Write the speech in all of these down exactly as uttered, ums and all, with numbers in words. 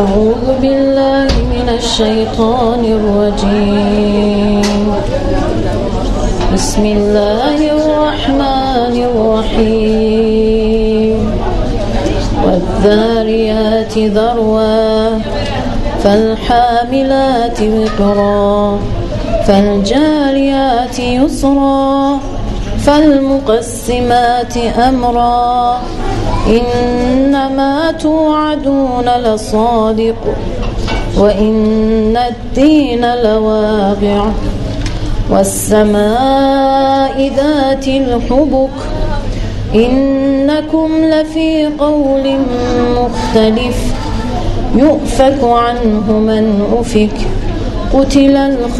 أعوذ بالله من الشيطان الرجيم. بسم الله الرحمن الرحيم. والذاريات ذروا فالحاملات وقرا فالجاريات يسرا فالمقسمات أمرا إنما توعدون لصادق وإن الدين لواقع والسماء ذات الحبك إنكم لفي قول مختلف يؤفك عنه من أفك قتل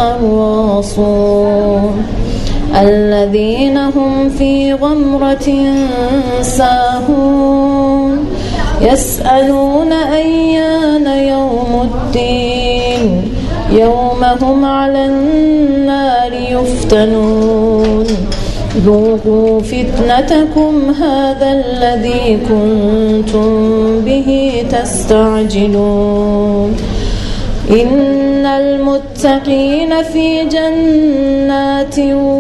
الخراصون الذين هم في غمرة ساهون يسألون أيان يوم الدين يوم هم على النار يفتنون ذوقوا فتنتكم هذا الذي كنتم به تستعجلون إن المتقين في جنات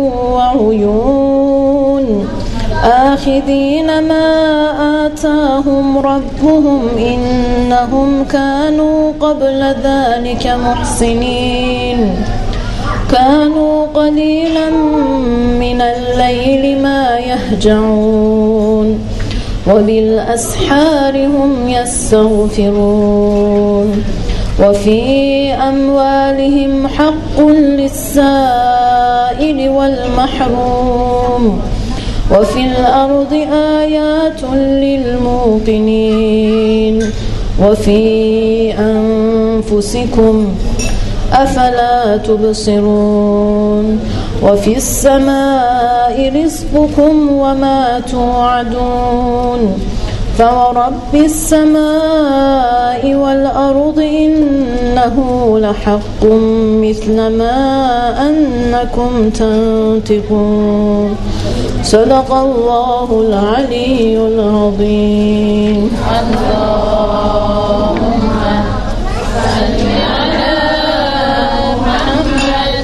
وعيون آخذين ما آتاهم ربهم إنهم كانوا قبل ذلك محسنين كانوا قليلا من الليل ما يهجعون وبالأسحار هم يستغفرون وفي أموالهم حق للسائل والمحروم وفي الأرض آيات للموقنين وفي أنفسكم أفلا تبصرون وفي السماء رزقكم وما توعدون فورب السماء والأرض إنه لحق مثل ما أنكم تنطقون صدق الله العلي العظيم. اللهم صل على محمد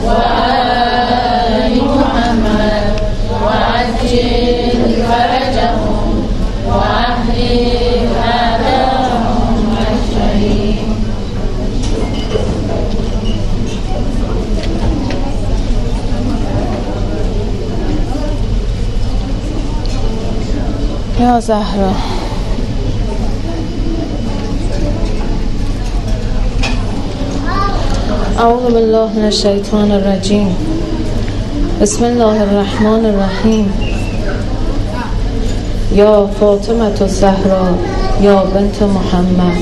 وآل محمد وعجل فرجهم وأهل آدابهم أجمعين. يا زهرة أعوذ بالله من الشيطان الرجيم. بسم الله الرحمن الرحيم. یا فاطمة الزهرا یا بنت محمد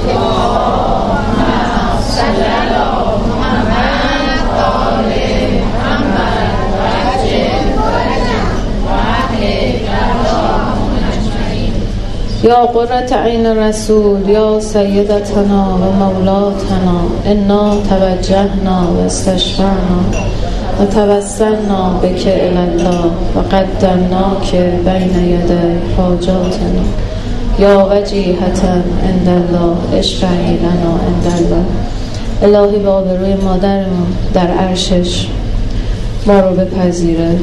یا قرة عین رسول یا سیدتنا و مولاتنا انا توجهنا و استشفعنا و توسلنا بک الالله و قدمناک بین یدی حاجاتنا یا وجیهة عند الله اشفعی لنا عند الله. الهی به آبروی مادرمون در عرشش ما رو بپذیره،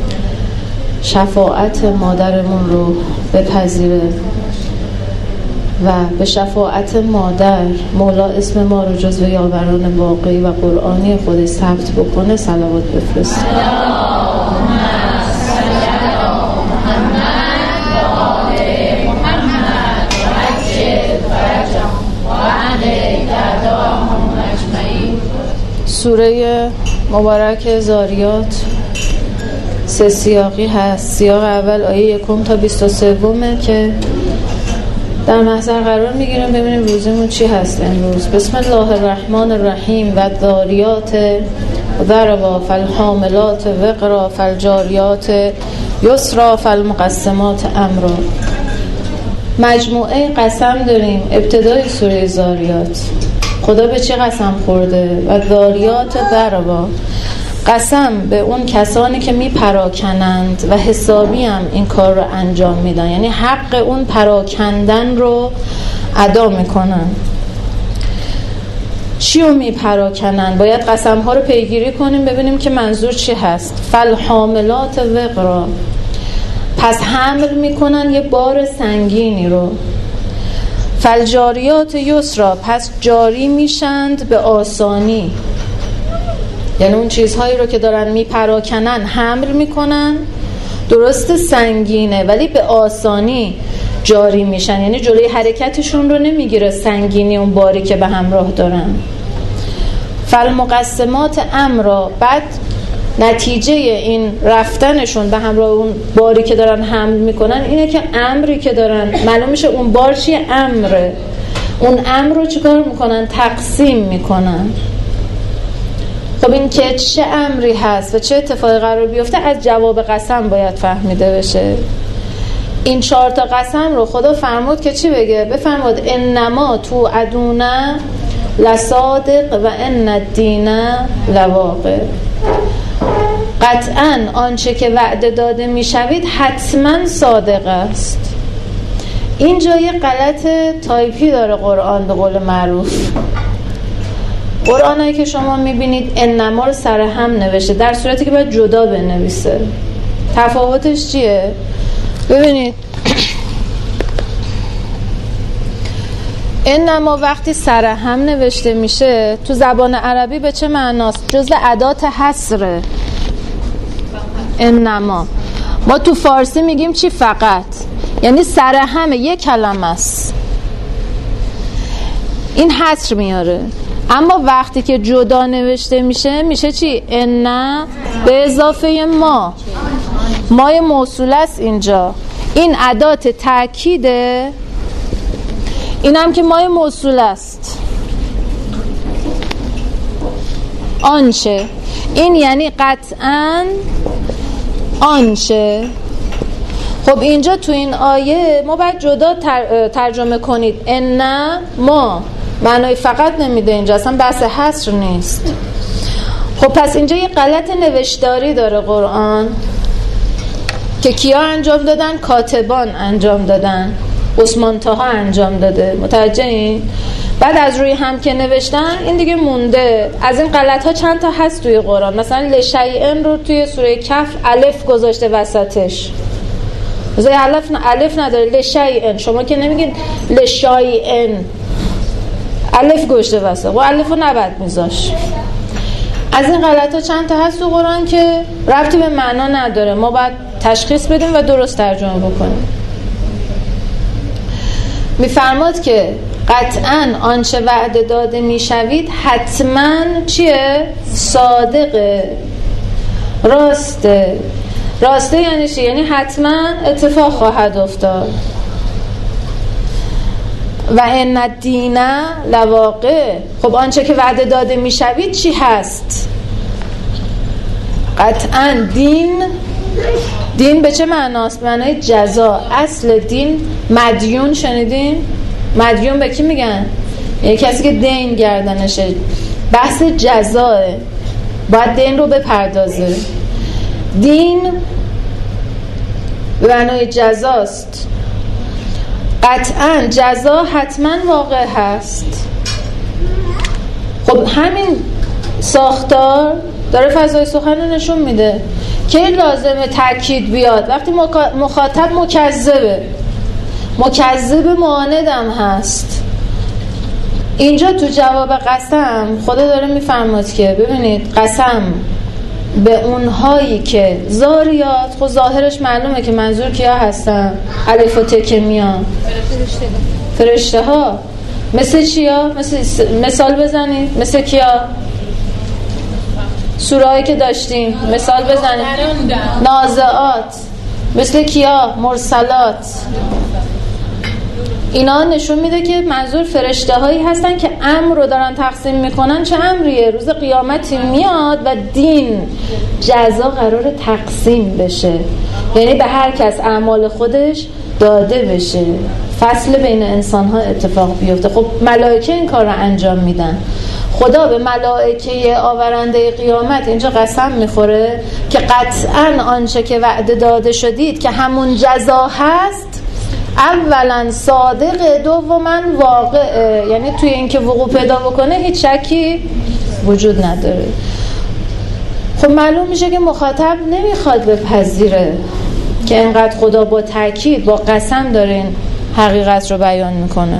شفاعت مادرمون رو بپذیره و به شفاعت مادر مولا اسم ما رو جزو یاوران واقعی و قرآنی خودش ثبت بکنه. صلوات بفرست. سوره مبارک ذاریات سه سیاقی هست. سیاق اول آیه یکم تا بیست و سومه که در محضر قرار میگیریم ببینیم روزمون چی هست امروز. بسم الله الرحمن الرحیم. و ذاریات ذروا فالحاملات وقرا فالجاریات یسرا فالمقسمات امرا. مجموعه قسم داریم ابتدای سوره ذاریات. خدا به چه قسم خورده؟ و ذاریات ذروا، قسم به اون کسانی که می پراکنند و حسابی هم این کار رو انجام میدن، یعنی حق اون پراکندن رو ادا میکنن. چی رو میپراکنن؟ باید قسم ها رو پیگیری کنیم ببینیم که منظور چی هست. فالحاملات وقرا، پس حمل میکنن یه بار سنگینی رو. فالجاریات یسرا، پس جاری میشند به آسانی، یعنی اون چیزهایی رو که دارن میپراکنن حمل میکنن، درست سنگینه ولی به آسانی جاری میشن، یعنی جلوی حرکتشون رو نمیگیره سنگینی اون باری که به همراه دارن. فالمقسمات امرا، بعد نتیجه این رفتنشون به همراه اون باری که دارن حمل میکنن اینه که امری که دارن، معلوم میشه اون بار چیه؟ امره. اون امر رو چیکار میکنن؟ تقسیم میکنن. خب این که چه امری هست و چه اتفاقی قرار بیفته از جواب قسم باید فهمیده بشه. این چهار تا قسم رو خدا فرمود که چی بگه؟ بفرمود انما توعدون لصادق و ان الدین لواقع، قطعاً آنچه که وعده داده میشوید حتماً صادق است. اینجا یه غلط تایپی داره قرآن به قول معروف. قرآنایی که شما میبینید انما رو سر هم نوشته در صورتی که باید جدا بنویسه. تفاوتش چیه؟ ببینید انما وقتی سر هم نوشته میشه تو زبان عربی به چه معناست؟ جزء ادات حصره. انما ما تو فارسی میگیم چی؟ فقط، یعنی سر همه یک کلمه است، این حصر میاره. اما وقتی که جدا نوشته میشه میشه چی؟ ان به اضافه ما، مای موصول است اینجا، این ادات تأکیده، این هم که مای موصول است. آنچه، این یعنی قطعاً آنچه. خب اینجا تو این آیه ما باید جدا تر، ترجمه کنید. ان ما معنای فقط نمیده اینجا، اصلا بحث حصر نیست. خب پس اینجا یه غلط نوشتاری داره قرآن که کیا انجام دادن؟ کاتبان انجام دادن، عثمان طاها انجام داده. متوجه این؟ بعد از روی هم که نوشتن این دیگه مونده. از این غلط ها چند تا هست توی قرآن. مثلا لشیئن رو توی سوره کهف الف گذاشته وسطش، مثلا الف الف نداره. لشیئن، شما که نمیگید لشیئن، الف گذاشته وسط، و الف رو نباید میذاش. از این غلط ها چند تا هست تو قرآن که ربطی به معنا نداره، ما باید تشخیص بدیم و درست ترجمه بکنیم. میفرماد که قطعاً آنچه وعده داده میشوید حتماً چیه؟ صادقه، راسته. راسته یعنی چی؟ یعنی حتماً اتفاق خواهد افتاد. و ان الدین لواقع، خب آنچه که وعده داده میشوید چی هست؟ قطعاً دین. دین به چه معناست؟ معنای جزا. اصل دین مدیون، شنیدین؟ مدیون به کی میگن؟ یعنی کسی که دین گردنشه. بحث جزاه، باید دین رو بپردازه. دین به معنای جزاست. قطعاً جزا حتما واقع هست. خب همین ساختار داره فضای سخن رو نشون میده که لازمه تأکید بیاد وقتی مخاطب مکذبه. مکذب معاندم هست. اینجا تو جواب قسم خدا داره میفرماد که ببینید قسم به اونهایی که زاریات، خب ظاهرش معلومه که منظور کیا هستن؟ الف و ت که میان فرشته ها. مثل چیا؟ مثل مثال بزنید. مثل کیا؟ سوره‌ای که داشتیم مثال بزنید. نازعات. مثل کیا؟ مرسلات. اینا نشون میده که منظور فرشته هایی هستن که امر رو دارن تقسیم میکنن. چه امریه؟ روز قیامتی میاد و دین، جزا قرار تقسیم بشه، یعنی به هر کس اعمال خودش داده بشه، فصل بین انسان ها اتفاق بیفته. خب ملائکه این کار رو انجام میدن. خدا به ملائکه آورنده قیامت اینجا قسم میخوره که قطعاً آنچه که وعده داده شدید که همون جزا هست اولا صادق، دوما واقع، یعنی توی اینکه وقوع پیدا بکنه هیچ شکی وجود نداره. خب معلوم میشه که مخاطب نمیخواد بپذیره که اینقدر خدا با تاکید با قسم داره این حقیقت رو بیان میکنه.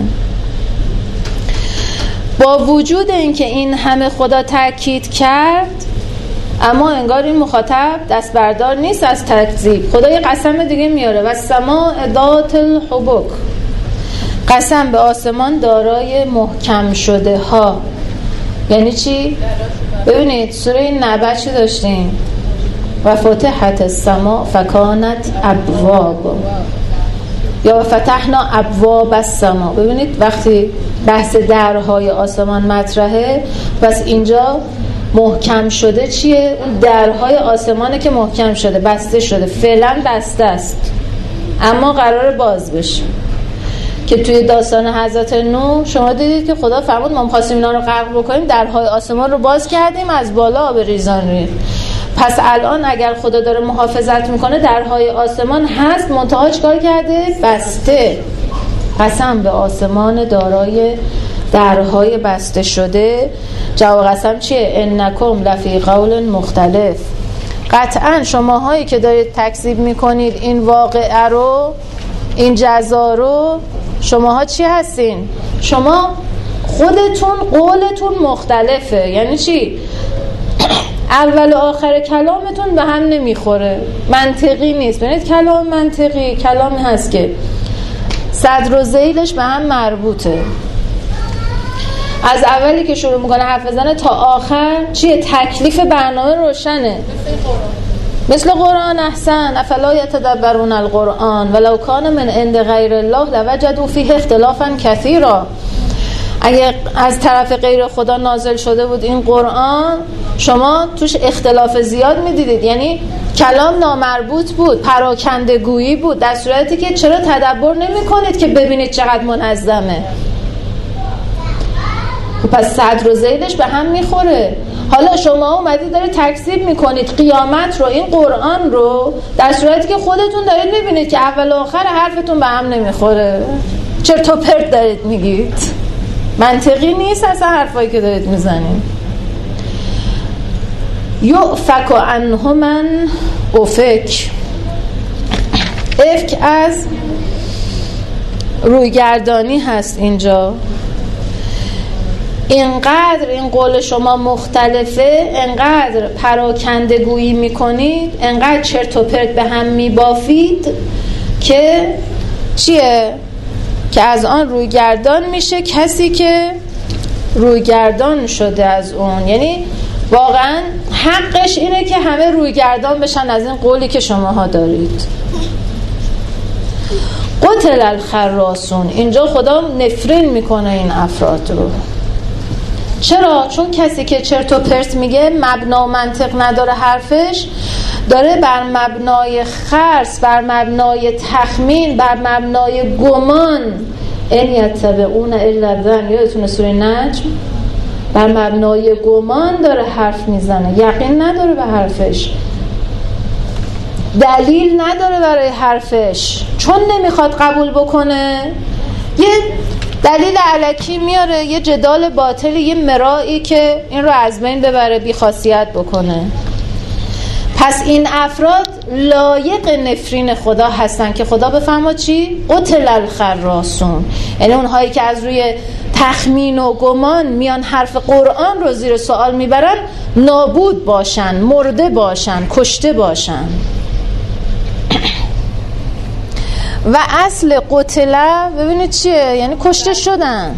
با وجود اینکه این همه خدا تاکید کرد، اما انگار این مخاطب دست بردار نیست از تکذیب. خدا یه قسم دیگه میاره، و سماء ذات الحبک، قسم به آسمان دارای محکم شده ها. یعنی چی؟ ببینید سوره نبأ چی داشتیم؟ و فتحت السماء فکانت ابواب، یا و فتحنا ابواب السماء. ببینید وقتی بحث درهای آسمان مطرحه، پس اینجا محکم شده چیه؟ اون درهای آسمانه که محکم شده، بسته شده، فعلا بسته است اما قرار باز بشه. که توی داستان حضرت نوح شما دیدید که خدا فرمود ما می‌خواستیم اینا رو غرق بکنیم، درهای آسمان رو باز کردیم، از بالا آب ریزان ریخت. پس الان اگر خدا داره محافظت میکنه درهای آسمان هست، منتها چیکار کرده؟ بسته. قسم به آسمان دارای درهای بسته شده. جواب قسم چیه؟ انکم لفی قول مختلف. قطعا شماهایی که دارید تکذیب میکنید این واقعه رو، این جزا رو، شماها چی هستین؟ شما خودتون قولتون مختلفه. یعنی چی؟ اول و آخر کلامتون به هم نمیخوره، منطقی نیست. ببینید کلام منطقی کلامی هست که صدر و ذیلش به هم مربوطه. از اولی که شروع میکنه حرف بزنه تا آخر چیه؟ تکلیف برنامه روشنه. مثل قرآن. احسن. افلا یتدبرون القرآن ولو کان من عند غیر الله لوجدوا فیه اختلافا کثیرا. اگه از طرف غیر خدا نازل شده بود این قرآن، شما توش اختلاف زیاد میدیدید. یعنی کلام نامربوط بود، پراکنده گویی بود، در صورتی که چرا تدبر نمی کنید که ببینید چقدر منظمه؟ پس صدر و ذیلش به هم میخوره. حالا شما اومدید دارید تکذیب میکنید قیامت رو، این قرآن رو، در صورتی که خودتون دارید میبینید که اول و آخر حرفتون به هم نمیخوره. چرت و پرت دارید میگید، منطقی نیست اصلا حرفایی که دارید میزنید. یؤفک عنه من افک. افک از رویگردانی هست اینجا. اینقدر این قول شما مختلفه، اینقدر پراکنده گویی میکنید، اینقدر چرت و پرت به هم میبافید که چیه؟ که از آن رویگردان میشه کسی که رویگردان شده از اون. یعنی واقعا حقش اینه که همه رویگردان بشن از این قولی که شماها دارید. قتل الخراسون. اینجا خدا نفرین میکنه این افراد رو. چرا؟ چون کسی که چرت و پرت میگه، مبنا و منطق نداره حرفش، داره بر مبنای خرس، بر مبنای تخمین، بر مبنای گمان، ان یتبعون الا الظن. یادتونه سوره نجم؟ بر مبنای گمان داره حرف میزنه، یقین نداره به حرفش، دلیل نداره برای حرفش، چون نمیخواد قبول بکنه یه دلیل الکی میاره، یه جدال باطل، یه مرایی که این رو از بین ببره، بی خاصیت بکنه. پس این افراد لایق نفرین خدا هستن که خدا بفرما چی؟ قتل الخراسون. یعنی اونهایی که از روی تخمین و گمان میان حرف قرآن رو زیر سوال میبرن، نابود باشن، مرده باشن، کشته باشن. و اصل قتله ببینید چیه؟ یعنی کشته شدن.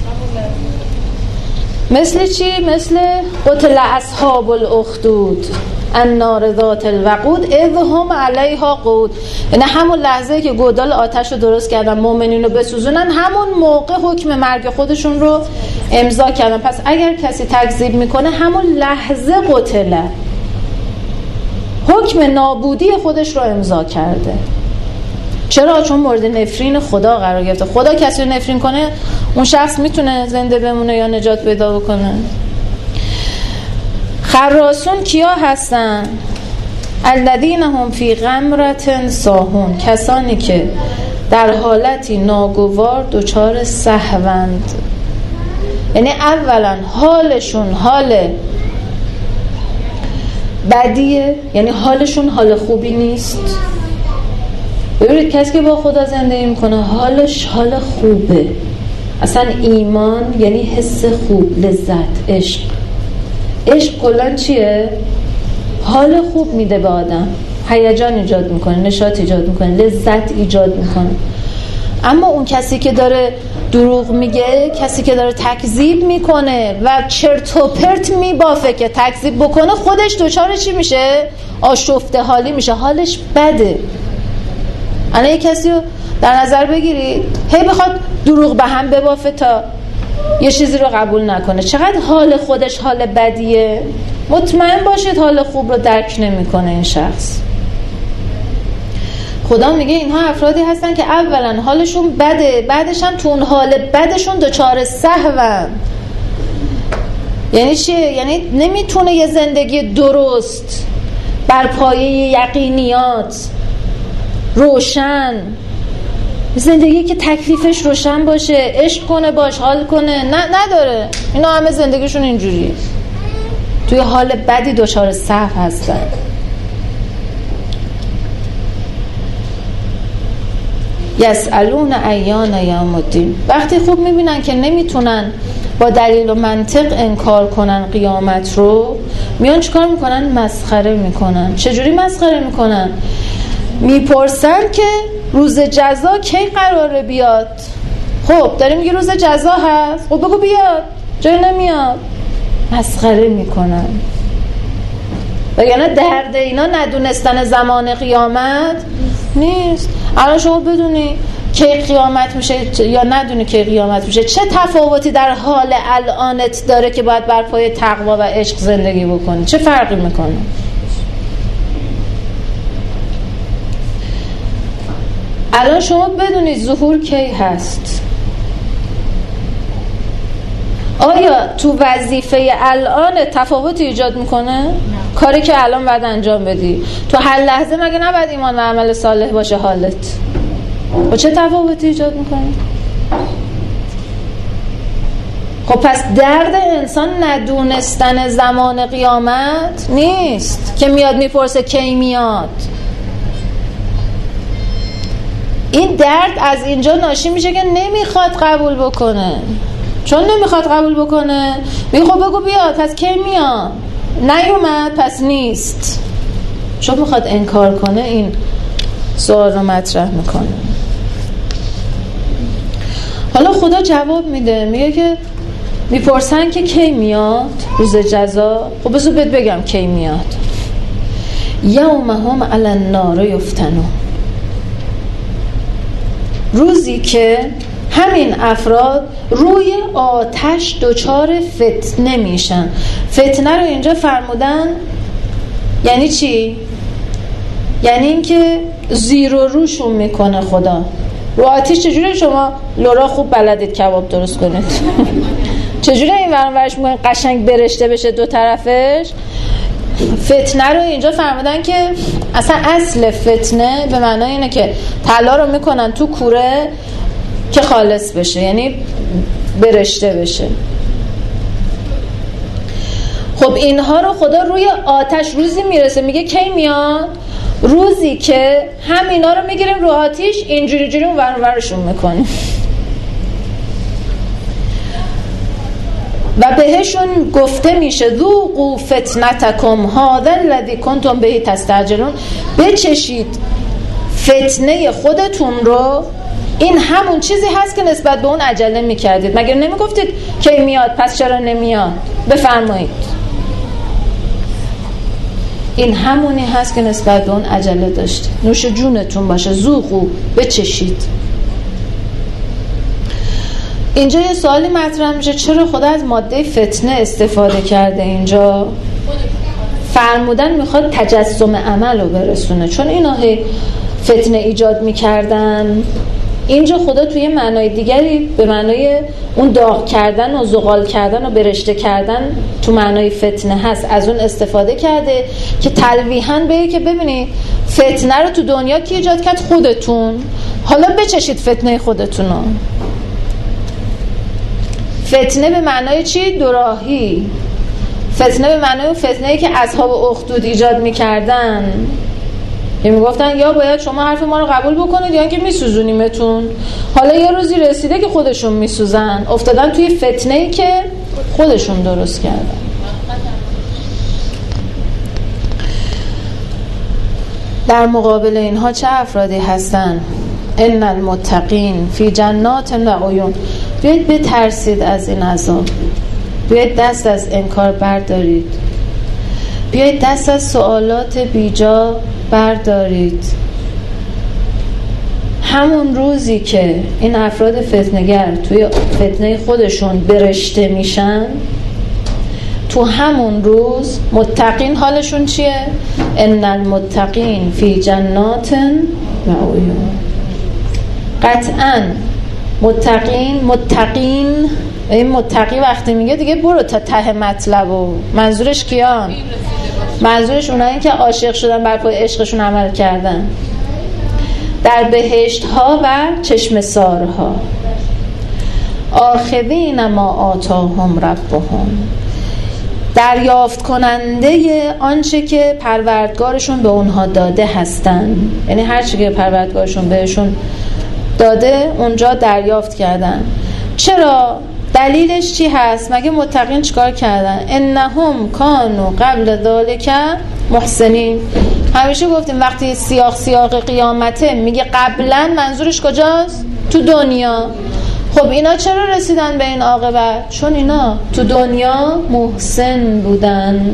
مثل چی؟ مثل قتل اصحاب الاخدود النار ذات الوقود اذ هم علیها قعود. یعنی همون لحظه که گودال آتش رو درست کردن مؤمنین رو بسوزونن، همون موقع حکم مرگ خودشون رو امضا کردن. پس اگر کسی تکذیب میکنه همون لحظه قتله، حکم نابودی خودش رو امضا کرده. چرا؟ چون مورد نفرین خدا قرار گرفته. خدا کسی رو نفرین کنه، اون شخص میتونه زنده بمونه یا نجات پیدا بکنه؟ خراسون کیا هستن؟ الذین هم فی غمرة ساهون. کسانی که در حالتی ناگوار دچار سهوند. یعنی اولا حالشون حال بدیه، یعنی حالشون حال خوبی نیست. ببینید کسی که با خدا زندگی میکنه حالش حال خوبه. اصلا ایمان یعنی حس خوب، لذت، عشق. عشق کلان چیه؟ حال خوب میده به آدم، هیجان ایجاد میکنه، نشاط ایجاد میکنه، لذت ایجاد میکنه. اما اون کسی که داره دروغ میگه، کسی که داره تکذیب میکنه و چرت و پرت میبافه که تکذیب بکنه، خودش دچار چی میشه؟ آشفته حالی میشه، حالش بده. انا یک کسی رو در نظر بگیرید هی بخواد دروغ به هم ببافه تا یه چیزی رو قبول نکنه، چقدر حال خودش حال بدیه. مطمئن باشید حال خوب رو درک نمیکنه این شخص. خدا میگه اینها افرادی هستن که اولا حالشون بده، بعدش هم تو اون حال بدشون دچار سهون. یعنی چیه؟ یعنی نمیتونه یه زندگی درست بر پایه یقینیات روشن، زندگی که تکلیفش روشن باشه، عشق کنه، باش حال کنه، نه نداره. اینا همه زندگیشون اینجوریه، توی حال بدی دچار سهو هستن. یسألون ایان یوم الدین. وقتی خوب میبینن که نمیتونن با دلیل و منطق انکار کنن قیامت رو، میان چیکار میکنن؟ مسخره میکنن. چجوری مسخره میکنن؟ میپرسن که روز جزا کی قراره بیاد. خب داری میگی روز جزا هست، خب بگو بیاد، جای نمیاد. مسخره میکنن. وگرنه درد اینا ندونستن زمان قیامت نیست. الان شما بدونی کی قیامت میشه یا ندونی کی قیامت میشه، چه تفاوتی در حال الانت داره که باید بر پای تقوا و عشق زندگی بکنی؟ چه فرقی میکنه؟ الان شما بدونی ظهور کی هست. آیا تو وظیفه الان تفاوتی ایجاد میکنه؟ کاری که الان باید انجام بدی تو هر لحظه مگه نباید ایمان و عمل صالح باشه حالت؟ و چه تفاوتی ایجاد میکنه؟ خب پس درد انسان ندونستن زمان قیامت نیست که میاد میپرسه کی میاد. این درد از اینجا ناشی میشه که نمیخواد قبول بکنه. چون نمیخواد قبول بکنه میگه خب بگو بیاد، پس کی میاد؟ نیومد پس نیست. چون میخواد انکار کنه این سوال رو مطرح میکنه. حالا خدا جواب میده، میگه که میپرسن که کی میاد روز جزا. خب بذار بهت بگم کی میاد. یوم هم علی النار یفتنون. روزی که همین افراد روی آتش دچار فتنه میشن. فتنه رو اینجا فرمودن یعنی چی؟ یعنی این که زیر و روشون میکنه خدا. رو آتش چجوری شما لورا خوب بلدید کباب درست کنید چجوری این ورم ورش میکنید قشنگ برشته بشه دو طرفش؟ فتنه رو اینجا فرمودن که اصلا اصل فتنه به معنای اینه که طلا رو میکنن تو کوره که خالص بشه، یعنی برشته بشه. خب اینها رو خدا روی آتش روزی میرسه، میگه کی میاد؟ روزی که همینا رو میگیریم رو آتش اینجوری جوری اون ور ورشون میکنیم و بهشون گفته میشه ذوقوا فتنتکم هذا الذی کنتم به تستعجلون. بچشید فتنه خودتون رو، این همون چیزی هست که نسبت به اون عجله میکردید. مگر نمیگفتید کی میاد پس چرا نمیاد؟ بفرمایید این همونی هست که نسبت به اون عجله داشتید. نوش جونتون باشه، ذوقوا، بچشید. اینجا یه سوالی مطرح میشه، چرا خدا از ماده فتنه استفاده کرده؟ اینجا فرمودن میخواد تجسم عمل رو برسونه، چون اینا فتنه ایجاد میکردن اینجا خدا توی معنای دیگری به معنای اون داغ کردن و زغال کردن و برشته کردن تو معنای فتنه هست، از اون استفاده کرده که تلویحاً بگه که ببینید فتنه رو تو دنیا کی ایجاد کرد؟ خودتون. حالا بچشید فتنه خودتونو. فتنه به معنای چی؟ دوراهی. فتنه به معنای فتنه‌ای که اصحاب اخدود ایجاد می‌کردن، که میگفتن یا باید شما حرف ما رو قبول بکنید یا اینکه میسوزونیمتون. حالا یه روزی رسیده که خودشون میسوزن، افتادن توی فتنه‌ای که خودشون درست کردن. در مقابل اینها چه افرادی هستن؟ ان المتقین فی جنات و عیون. بیایید بترسید از این عذاب، بیایید دست از انکار بردارید، بیایید دست از سوالات بیجا بردارید. همون روزی که این افراد فتنه‌گر توی فتنه خودشون برشته میشن، تو همون روز متقین حالشون چیه؟ ان المتقین فی جنات و عیون. قطعاً متقین متقین این متقی وقتی میگه دیگه برو تا ته مطلبو. منظورش کیان؟ منظورش اونایی که عاشق شدن، بر پای عشقشون عمل کردن، در بهشت ها و چشم سارها. آخذین ما آتاهم ربهم، دریافت کننده آنچه که پروردگارشون به اونها داده هستن. یعنی هر چی که پروردگارشون بهشون داده اونجا دریافت کردن. چرا؟ دلیلش چی هست؟ مگه متقین چیکار کردن؟ انهم کانوا قبل ذلک محسنین. همیشه گفتیم وقتی سیاق سیاق قیامته میگه قبلا، منظورش کجاست؟ تو دنیا. خب اینا چرا رسیدن به این عاقبت؟ چون اینا تو دنیا محسن بودن.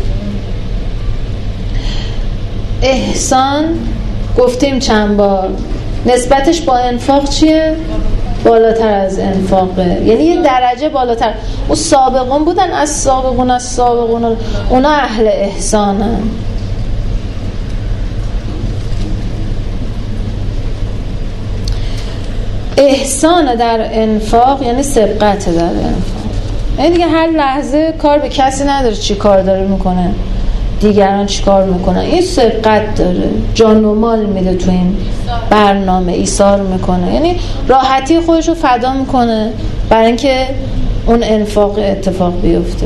احسان گفتیم چند بار نسبتش با انفاق چیه؟ بالاتر از انفاقه، یعنی یه درجه بالاتر. اون سابقون بودن، از سابقون از سابقون اونا اهل احسانن. احسان در انفاق یعنی سبقت در انفاق، یعنی دیگه هر لحظه کار به کسی نداره چی کار داره میکنه، دیگران چی کار میکنن. این سبقت داره، جان و مال میده تو این برنامه، ایثار میکنه، یعنی راحتی خودش رو فدا میکنه برای اینکه اون انفاق اتفاق بیفته.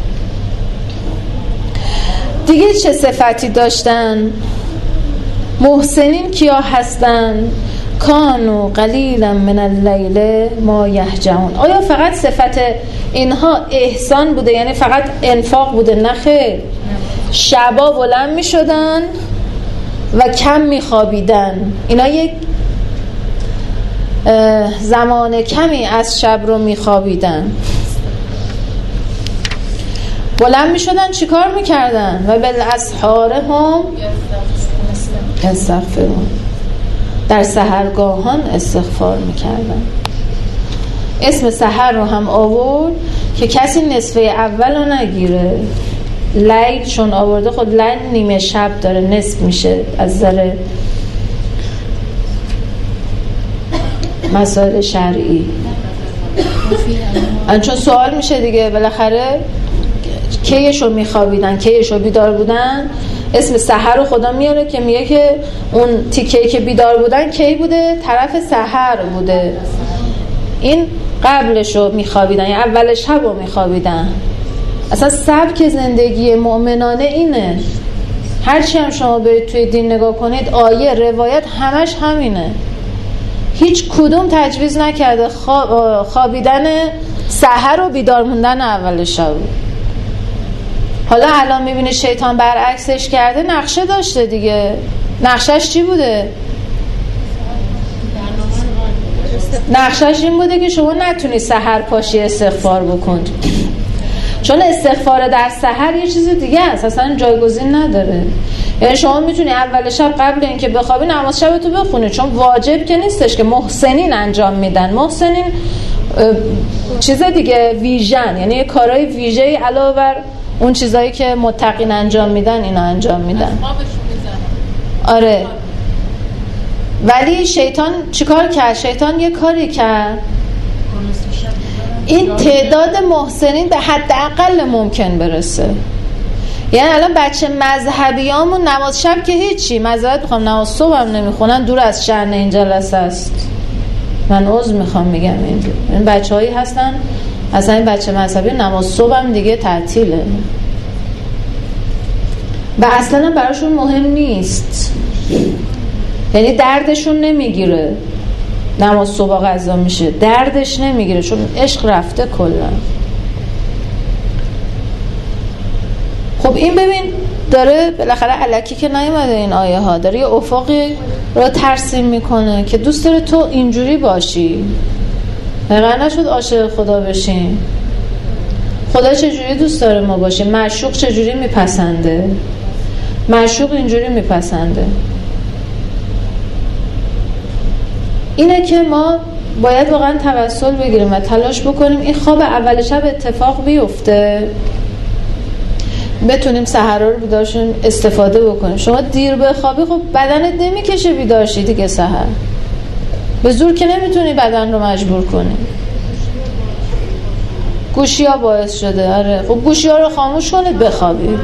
دیگه چه صفتی داشتن؟ محسنین کیا هستن؟ کانوا قلیلا من اللیل ما یهجعون. آیا فقط صفت اینها احسان بوده، یعنی فقط انفاق بوده؟ نه خیر، شبا بلند می شدن و کم می خوابیدن. اینا یک زمان کمی از شب رو می خوابیدن، بلند می شدن چی کار می کردن؟ و بالاسحار هم استغفرون، در سحرگاهان استغفار می کردن. اسم سحر رو هم آورد که کسی نصفه اول رو نگیره. لیل چون آورده، خود لیل نیمه شب داره، نصف میشه از نظر مسائل شرعی. چون سوال میشه دیگه بالاخره کیشو میخوابیدن، کیشو بیدار بودن. اسم سحر رو خدا میاره که میگه که اون تیکه‌ای که بیدار بودن کی بوده؟ طرف سحر بوده. این قبلشو میخوابیدن، یعنی اول شب رو میخوابیدن. اصلا سبک زندگی مؤمنانه اینه. هرچی هم شما برید توی دین نگاه کنید، آیه روایت همش همینه. هیچ کدوم تجویز نکرده خوابیدن سحر و بیدار موندن اول شب. حالا الان میبینی شیطان برعکسش کرده، نقشه داشته دیگه. نقشش چی بوده؟ نقشش این بوده که شما نتونی سحر پاشی استغفار بکن، چون استغفار در سحر یه چیز دیگه است، اصلا جایگزین نداره. یعنی شما میتونی اول شب قبل اینکه بخوابی نماز شبتو بخونی، چون واجب که نیستش که محسنین انجام میدن. محسنین چیز دیگه، ویژن، یعنی کارهای ویژه‌ای علاوه بر اون چیزایی که متقین انجام میدن اینا انجام میدن. آره ولی شیطان چیکار کرد؟ شیطان یه کاری کرد این تعداد محسنین به حداقل ممکن برسه. یعنی الان بچه مذهبیامون نماز شب که هیچی، معذرت میخوام نماز صبح هم نمیخونن، دور از شأن این جلسه است. من عذر میخوام میگم این این بچه‌هایی هستن اصلا این بچه مذهبی نماز صبح هم دیگه تعطیله و اصلا براشون مهم نیست، یعنی دردشون نمیگیره نماز صبح قضا میشه، دردش نمیگیره چون عشق رفته کلا. خب این ببین داره بالاخره الکی که نیومده این آیه ها، داره یه افقی رو ترسیم میکنه که دوست داره تو اینجوری باشی. مگر نشد عاشق خدا بشیم؟ خدا چجوری دوست داره ما باشیم؟ معشوق چجوری میپسنده؟ معشوق اینجوری میپسنده. اینه که ما باید واقعا توسل بگیریم و تلاش بکنیم این خواب اول شب اتفاق بیفته، بتونیم سحرها رو بیدارشون استفاده بکنیم. شما دیر بخوابی خب بدنت نمیکشه بیدارشی دیگه سحر، به زور که نمیتونی بدن رو مجبور کنی. گوشی ها باعث شده. آره خب گوشی ها رو خاموش کنید بخوابید.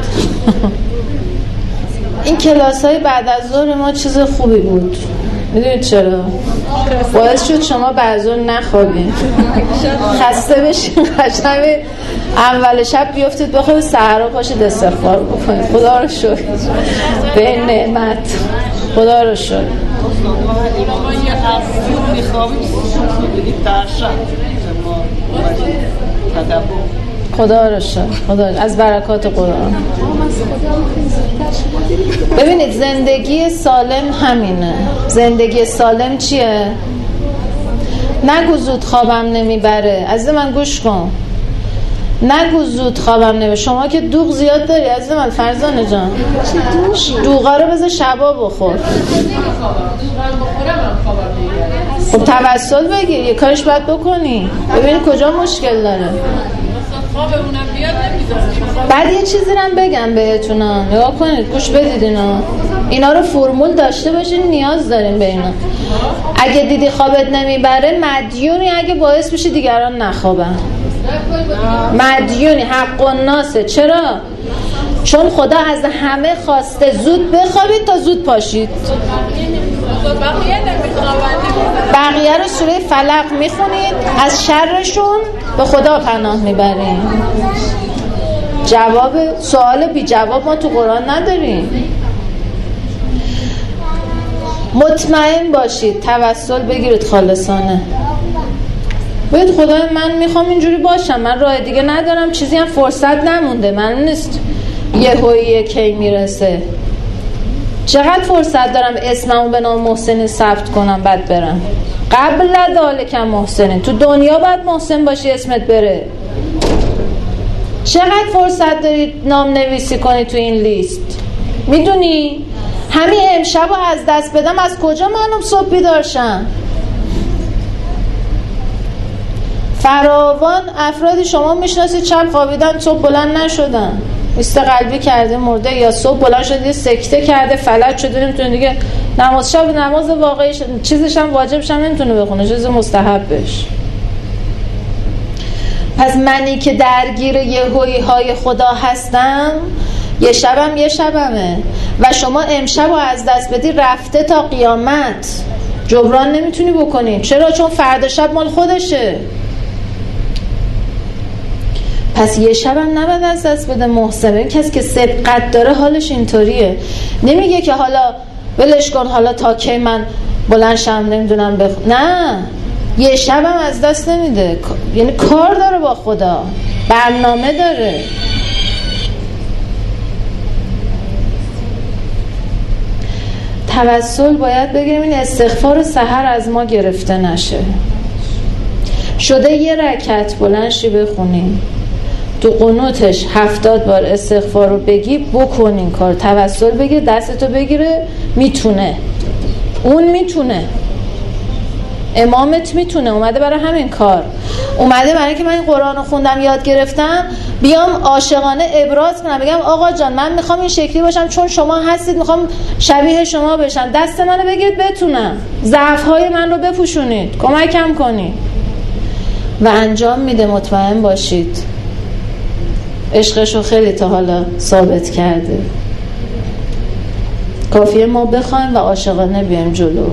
این کلاس های بعد از ظهر ما چیز خوبی بود، میدونید چرا؟ باعث شد شما بعضا نخوابید، خسته بشین، قشنگ اول شب بیافتید بخوابید، سحرها پاشید استغفار بکنید. خدا رو شکر به این نعمت، خدا رو شکر. ما یه هفته میخوابیم بگید ترشم خدا رو شکر، خدا از برکات قرآن. ببینید زندگی سالم همینه. زندگی سالم چیه؟ نگو زود خوابم نمیبره. عزیز من گوش کن، نگو زود خوابم نمیبره. شما که دوغ زیاد داری عزیز من، فرزانه جان، دوغا رو بذار شبا بخور. خب توسل بگیر، یه کارش باید بکنی، ببینی کجا مشکل داره. بعد یه چیزی رو بگم بهتون، نگاه کنید، گوش بدید، اینا اینا رو فرمول داشته باشین، نیاز دارین به اینا. اگه دیدی خوابت نمیبره، مدیونی اگه باعث بشی دیگران نخوابن. مدیونی، حق الناسه. چرا؟ چون خدا از همه خواسته زود بخوابید تا زود پاشید. بقیه رو سوره فلق میخونید، از شرشون به خدا پناه میبریم. جواب سوال بی جواب ما تو قرآن نداریم. مطمئن باشید، توسل بگیرید خالصانه، بگید خدای من میخوام اینجوری باشم، من راه دیگه ندارم، چیزی هم فرصت نمونده، من نیست یه هویه کی میرسه، چقدر فرصت دارم اسممو به نام محسنین ثبت کنم بعد برم. قبل ذالک محسنین، تو دنیا باید محسن باشی اسمت بره. چقدر فرصت داری نام نویسی کنی تو این لیست؟ میدونی همین امشب رو از دست بدم، از کجا معلوم صبح بیدار شم؟ فراوان افرادی شما میشناسید شب خوابیدن صبح بلند نشدن، است قلبی کرده مرده، یا صبح بلند شده سکته کرده فلج شده، نمیتونه دیگه نماز شب نماز واقعی شد. چیزش هم واجبش هم نمیتونه بخونه، چیز مستحبش. پس منی که درگیر یهویی های خدا هستم، یه شبم یه شبمه و شما امشب رو از دست بدی رفته تا قیامت، جبران نمیتونی بکنی. چرا؟ چون فردا شب مال خودشه. پس یه شبم نباید از دست بده محسن. این کسی که سبقت داره حالش اینطوریه، نمیگه که حالا ولش کن، حالا تا کی من بلند شم نمیدونم بخ... نه، یه شبم از دست نمیده، یعنی کار داره با خدا، برنامه داره. توسل باید بگیریم این استغفار سحر از ما گرفته نشه. شده یه رکعت بلند شی بخونیم، تو قنوتش هفتاد بار استغفار رو بگی، بکنین کار. توسل بگیر، دستتو بگیره، میتونه، اون میتونه. امامت میتونه، اومده برای همین کار، اومده برای که من این قرآن رو خوندم یاد گرفتم بیام عاشقانه ابراز کنم، بگم آقا جان من میخوام این شکلی باشم چون شما هستید، میخوام شبیه شما بشم، دست منو بگیرید بتونم، ضعف‌های من رو بپوشونید، کمکم کنید. و انجام میده. مطمئن باشید عشقشو خیلی تا حالا ثابت کرده. کافیه ما بخوایم و عاشقانه بیایم جلو.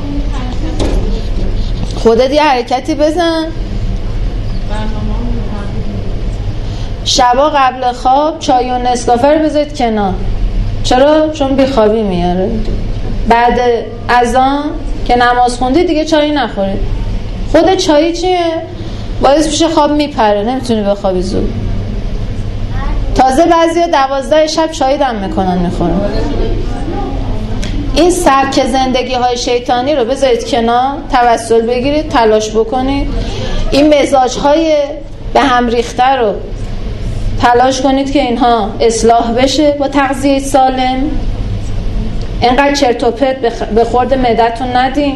خودت یه حرکتی بزن. شبا قبل خواب چای و نسکافه رو بذارید کنار. چرا؟ چون بیخوابی میاره. بعد اذان که نماز خوندی دیگه چای نخورید. خود چای چیه؟ باعث میشه خواب میپره، نمیتونی بخوابی زود. تازه بعضیا دوازده شب چای دم میکنن میخورن. این سبک زندگی های شیطانی رو بذارید کنار، توسل بگیرید، تلاش بکنید. این مزاج های به هم ریخته رو تلاش کنید که اینها اصلاح بشه با تغذیه سالم. اینقدر چرت و پرت به خورد معدتون ندین.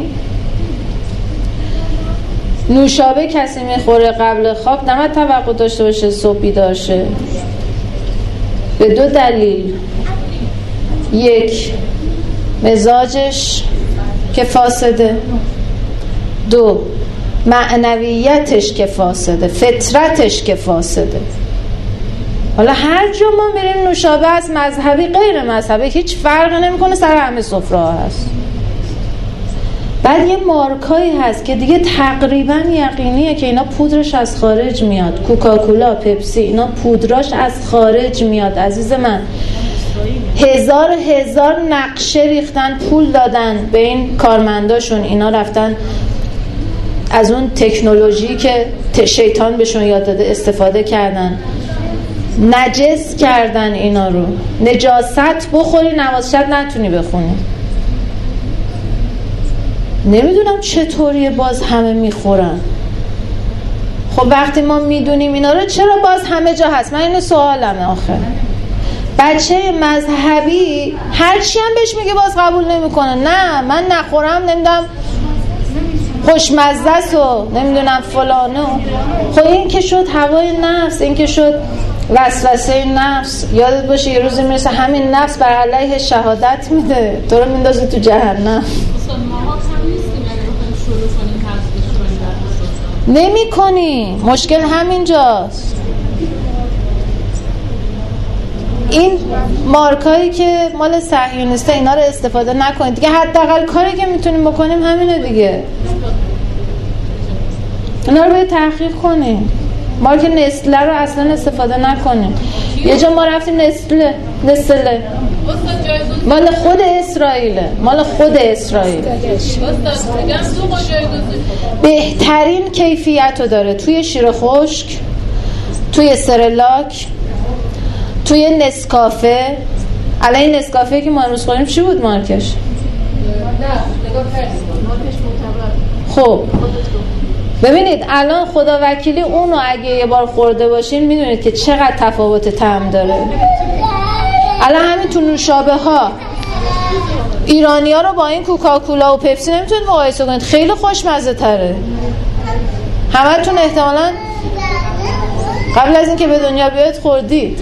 نوشابه کسی میخوره قبل خواب نباید توقع داشته باشه صبح بیدار شه. به دو دلیل: یک، مزاجش که فاسده، دو، معنویتش که فاسده، فطرتش که فاسده. حالا هر جا ما میریم نوشابه از مذهبی غیر مذهبی هیچ فرق نمیکنه، سر همه سفره ها هست. بعد یه مارکایی هست که دیگه تقریبا یقینیه که اینا پودرش از خارج میاد. کوکاکولا، پپسی، اینا پودراش از خارج میاد. عزیز من هزار هزار نقشه ریختن، پول دادن به این کارمنداشون، اینا رفتن از اون تکنولوژی که شیطان بهشون یاد داده استفاده کردن، نجس کردن اینا رو. نجاست بخوری نماز شب نتونی بخونی. نمیدونم چطوریه باز همه میخورن. خب وقتی ما میدونیم اینا رو چرا باز همه جا هست؟ من اینو سوالمه. آخه بچه مذهبی هرچی هم بهش میگه باز قبول نمیکنه. نه من نخورم، نمیدونم خوشمزه است و نمیدونم فلانه. خب این که شد هوای نفس، این که شد وسوسه نفس. یادت باشه یه روزی میرسه همین نفس بر علیه شهادت میده، تو رو میندازه تو جهنم. نمی کنی. مشکل همینجاست. این مارکایی که مال صهیونیسته اینا رو استفاده نکنید دیگه. حداقل کاری که میتونیم بکنیم همینه دیگه. اینا رو باید تحقیق کنیم. مارک نسله رو اصلا استفاده نکنیم. یه جا ما رفتیم نسله نسله مال خود اسرائیله، مال خود اسرائیل. بهترین کیفیت رو داره توی شیر خشک، توی سرلاک، توی نسکافه. الان این نسکافه که ما امروز خوریم چی بود مارکش؟ خب ببینید الان خدا وکیلی اونو اگه یه بار خورده باشین میدونید که چقدر تفاوت طعم داره. الان همین تو نوشابه ها ایرانی ها رو با این کوکاکولا و پپسی نمیتونید مقایسه کنید، خیلی خوشمزه تره. همه تون احتمالاً قبل از این که به دنیا بیاید خوردید.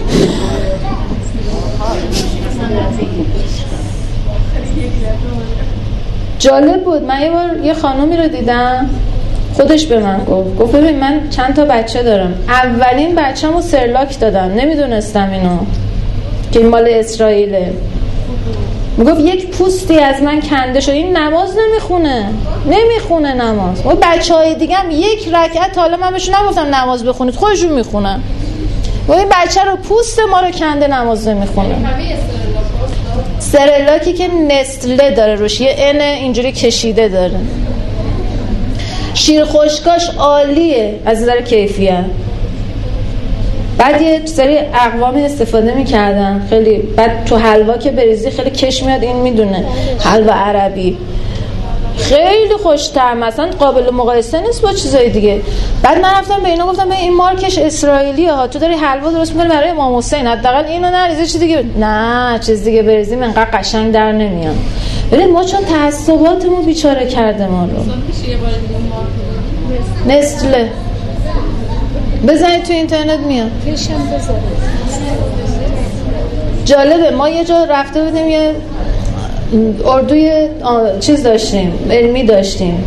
جالب بود. من یه بار یه خانومی رو دیدم، خودش به من گفت گفت ببین من چند تا بچه دارم، اولین بچه‌مو سرلاک دادم، نمیدونستم اینو که این مال اسرائیله. میگفت یک پوستی از من کنده شد. این نماز نمیخونه نمیخونه نماز. و بچهای دیگه هم یک رکعت حالا من بهشون نگفتم نماز بخونید، خودشون میخونن. و این بچه رو پوست ما رو کنده نماز نمیخونه. سرلاکی که نسله داره روش، یه ان اینجوری کشیده داره. شیر خشکاش عالیه از نظر کیفیت. بعد یه سری اقوامی استفاده میکردن خیلی. بعد تو حلوا که بریزی خیلی کش میاد، این میدونه حلوا عربی خیلی خوش‌طعم، مثلا قابل مقایسه نیست با چیزای دیگه. بعد من رفتم به اینا گفتم به این مارکش اسرائیلیه ها، تو داری حلوا درست می‌کنی برای امام حسین، حداقل اینو نریزی چیز دیگه. نه چیز دیگه بریزیم انقدر قشنگ در نمیاد. ببین ما چون تعصباتمون بیچاره کرده ما رو. نسله بزنید تو اینترنت میاد. جالبه ما یه جا رفته بودیم یه اردوی چیز داشتیم، علمی داشتیم.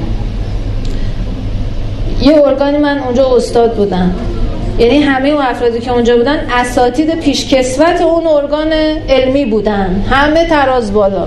یه ارگانی من اونجا استاد بودم، یعنی همه اون افرادی که اونجا بودن اساتید پیشکسوت اون ارگان علمی بودن، همه تراز بالا،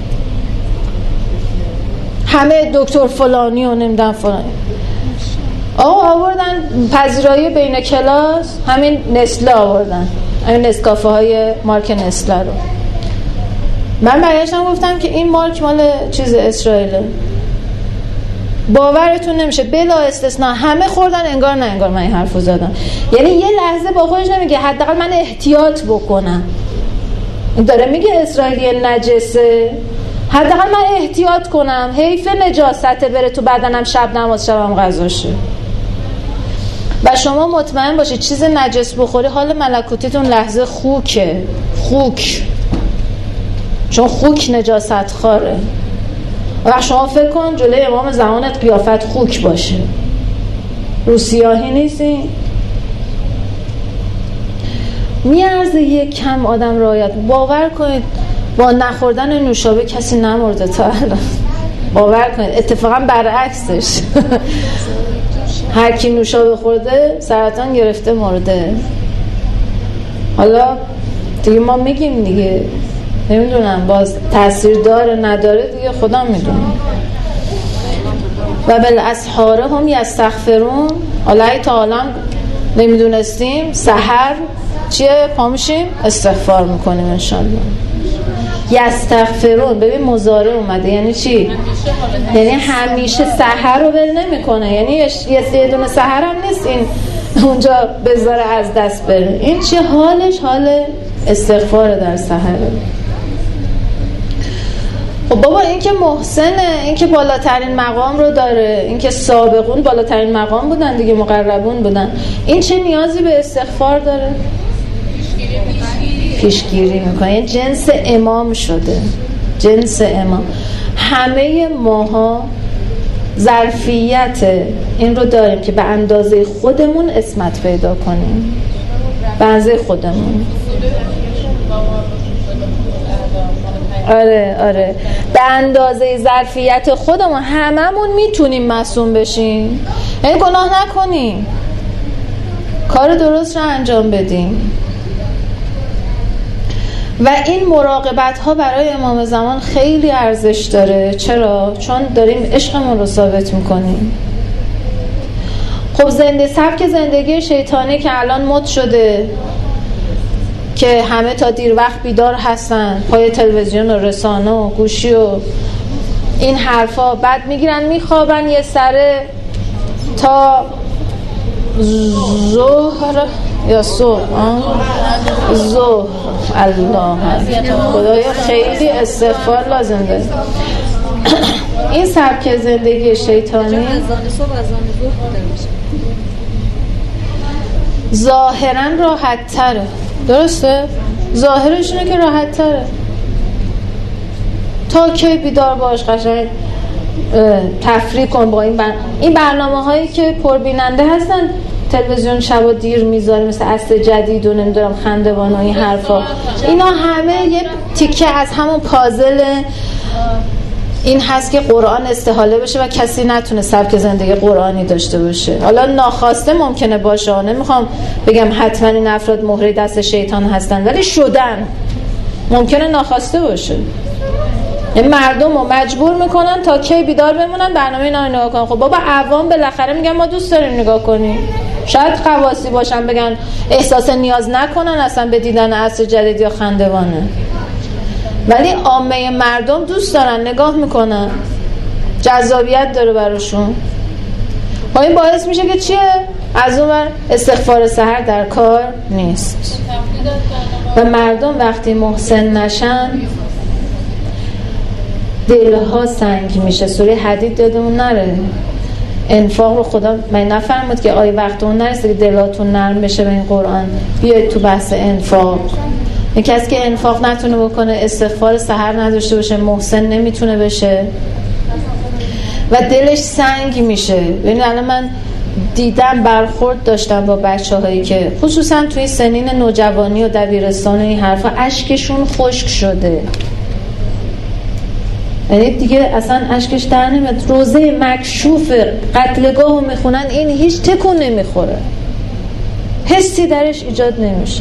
همه دکتر فلانی و نمیدن فلانی. آقا آوردن پذیرایی بین کلاس، همین نسله آوردن، همین نسکافه های مارک نسله رو. من برگشتم گفتم که این مارک مال چیز اسرائیله. باورتون نمیشه بلا استثناء همه خوردن انگار نه انگار من این حرفو زدم. یعنی یه لحظه با خودش نمیگه حداقل من احتیاط بکنم. این داره میگه اسرائیلی نجسه، حداقل من احتیاط کنم، حیف نجاسته بره تو بدنم شب نماز شبم غذاشه. و شما مطمئن باشید چیز نجس بخوری حال ملکوتیتون لحظه خوکه، خوک، چون خوک نجاست خاره. و شما فکر کن جلوی امام زمانت قیافت خوک باشه، رو سیاهی نیستی. میارزه یک کم آدم رعایت. باور کنید با نخوردن نوشابه کسی نمرده تا الان. باور کنید اتفاقا برعکسش هر کی نوشابه خورده سرطان گرفته مرده. حالا دیگه ما میگیم دیگه، نمیدونم باز تاثیر داره نداره دیگه خدا میدونه. و بالاسحار هم یستغفرون. حالا تا حالا نمیدونستیم سحر چیه؟ پا میشیم استغفار میکنیم انشالله. یستغفرون ببین مضارع اومده یعنی چی؟ یعنی همیشه سحر رو ول نمیکنه، یعنی یه دونه سحر هم نیست این اونجا بذاره از دست بره. این چه حالش؟ حال استغفار در سحره. خب بابا این که محسنه، این که بالاترین مقام رو داره، این که سابقون بالاترین مقام بودن دیگه، مقربون بودن، این چه نیازی به استغفار داره؟ پیشگیری میکنه. یعنی جنس امام شده، جنس امام. همه ماها ظرفیت این رو داریم که به اندازه خودمون اسمت پیدا کنیم، به اندازه خودمون. آره آره به اندازه ظرفیت خودمون هممون میتونیم معصوم بشیم، یعنی گناه نکنیم، کار درست رو انجام بدیم. و این مراقبت ها برای امام زمان خیلی ارزش داره. چرا؟ چون داریم عشقمون رو ثابت میکنیم. خب زنده سبک زندگی شیطانی که الان مد شده که همه تا دیر وقت بیدار هستن پای تلویزیون و رسانه و گوشی و این حرفا، بعد میگیرن میخوابن یه سره تا ظهر یا صبح. ظهر الله خدایا خیلی استغفار لازم داره. این سبک زندگی شیطانی ظاهرا راحت تره، درسته؟ ظاهرش اینه که راحت تره. تا کی بیدار باش، قشنگ تفریح کن با این بر... این برنامه هایی که پربیننده هستن تلویزیون شبا دیر میذاره، مثل عصر جدید و نمیدونم خندوان و این حرفا، اینا همه یه تیکه از همون پازل این هست که قرآن استحاله بشه و کسی نتونه سبک زندگی قرآنی داشته باشه. حالا ناخواسته ممکنه باشه، نمیخوام بگم حتما این افراد مهره دست شیطان هستن، ولی شدن، ممکنه ناخواسته باشه. این مردم رو مجبور میکنن تا کی بیدار بمونن برنامه اینا رو نگاه کنن. خب بابا عوام بالاخره میگن ما دوست داریم نگاه کنیم، شاید خواصی باشن بگن احساس نیاز نکنن اصلا به دیدن عصر جدید یا خندوانه، ولی عامه مردم دوست دارن نگاه میکنن، جذابیت داره براشون. و این باعث میشه که چیه؟ از اون ور استغفار سحر در کار نیست و مردم وقتی محسن نشن دلها سنگ میشه. سوره حدید دادمون نره انفاق رو خدا من نفرمود که آیه وقت اون نرسه که دلاتون نرم بشه به این قرآن. بیاید تو بحث انفاق. کسی که انفاق نتونه بکنه، استغفار سحر نداشته باشه، محسن نمیتونه بشه و دلش سنگ میشه. یعنی الان من دیدم، برخورد داشتم با بچه‌هایی که خصوصا توی سنین نوجوانی و دبیرستان و این حرفا اشکشون خشک شده، یعنی دیگه اصلا اشکش در نمیاد. روزه مکشوف قتلگاه رو میخونن، این هیچ تکون نمیخوره، حسی درش ایجاد نمیشه.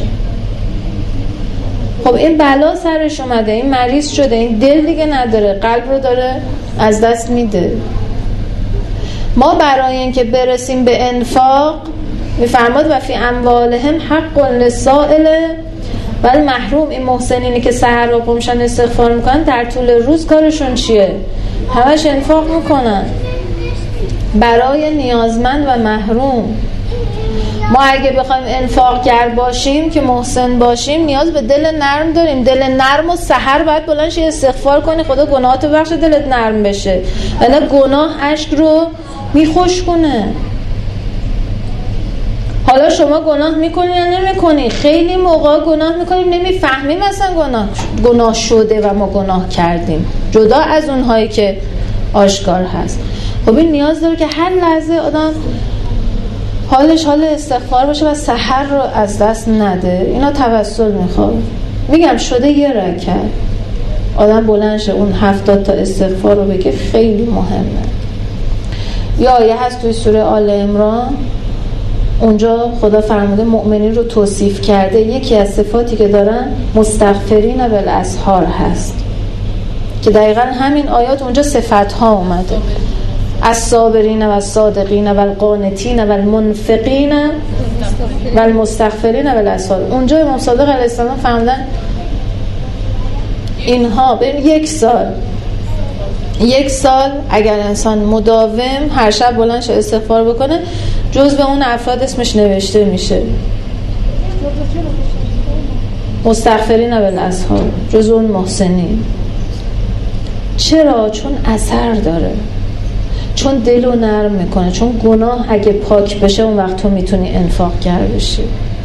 خب این بلا سرش اومده، این مریض شده، این دل دیگه نداره، قلب رو داره از دست میده. ما برای اینکه برسیم به انفاق میفرماد و فی اموالهم حق للسائل و المحروم. این محسنینی که سحر رو پمشن استغفار میکنن در طول روز کارشون چیه؟ همش انفاق میکنن برای نیازمند و محروم. ما اگه بخوایم انفاق گر باشیم که محسن باشیم نیاز به دل نرم داریم. دل نرم و سحر باید بلند شی استغفار کنی خدا گناهاتو بخشه دلت نرم بشه، ولی گناه اشک رو میخوش کنه. حالا شما گناه میکنی یا نمیکنی؟ خیلی موقع گناه میکنیم نمیفهمیم اصلا گناه گناه شده و ما گناه کردیم، جدا از اونهایی که آشکار هست. خب این نیاز داره که هر لحظه آدم حالش حال استغفار باشه و سحر رو از دست نده. اینا توسل میخواد. میگم شده یه رکعت آدم بلند شه اون هفتاد تا استغفار رو بگه، خیلی مهمه. یا آیه هست توی سوره آل عمران، اونجا خدا فرموده مؤمنین رو توصیف کرده، یکی از صفاتی که دارن مستغفرین بالاسحار هست، که دقیقا همین آیات اونجا صفت ها اومده، الصابرین و الصادقین و القانتین و المنفقین و المستغفرین بالاسحار. اونجا امام صادق علیه السلام فرمودن اینها ببین یک سال یک سال اگر انسان مداوم هر شب بلند شه استغفار بکنه، جز به اون افراد اسمش نوشته میشه، مستغفرین بالاسحار، جز اون محسنین. چرا؟ چون اثر داره، چون دلو نرم میکنه، چون گناه اگه پاک بشه اون وقت تو میتونی انفاق کرد بشی.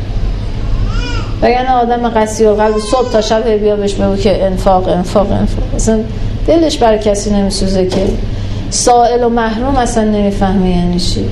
وگرنه آدم قسی و قلب صبح تا شب بیا بهش بگو که انفاق انفاق انفاق، اصلا دلش برای کسی نمیسوزه که. سائل و محروم اصلا نمیفهمه یعنی چی.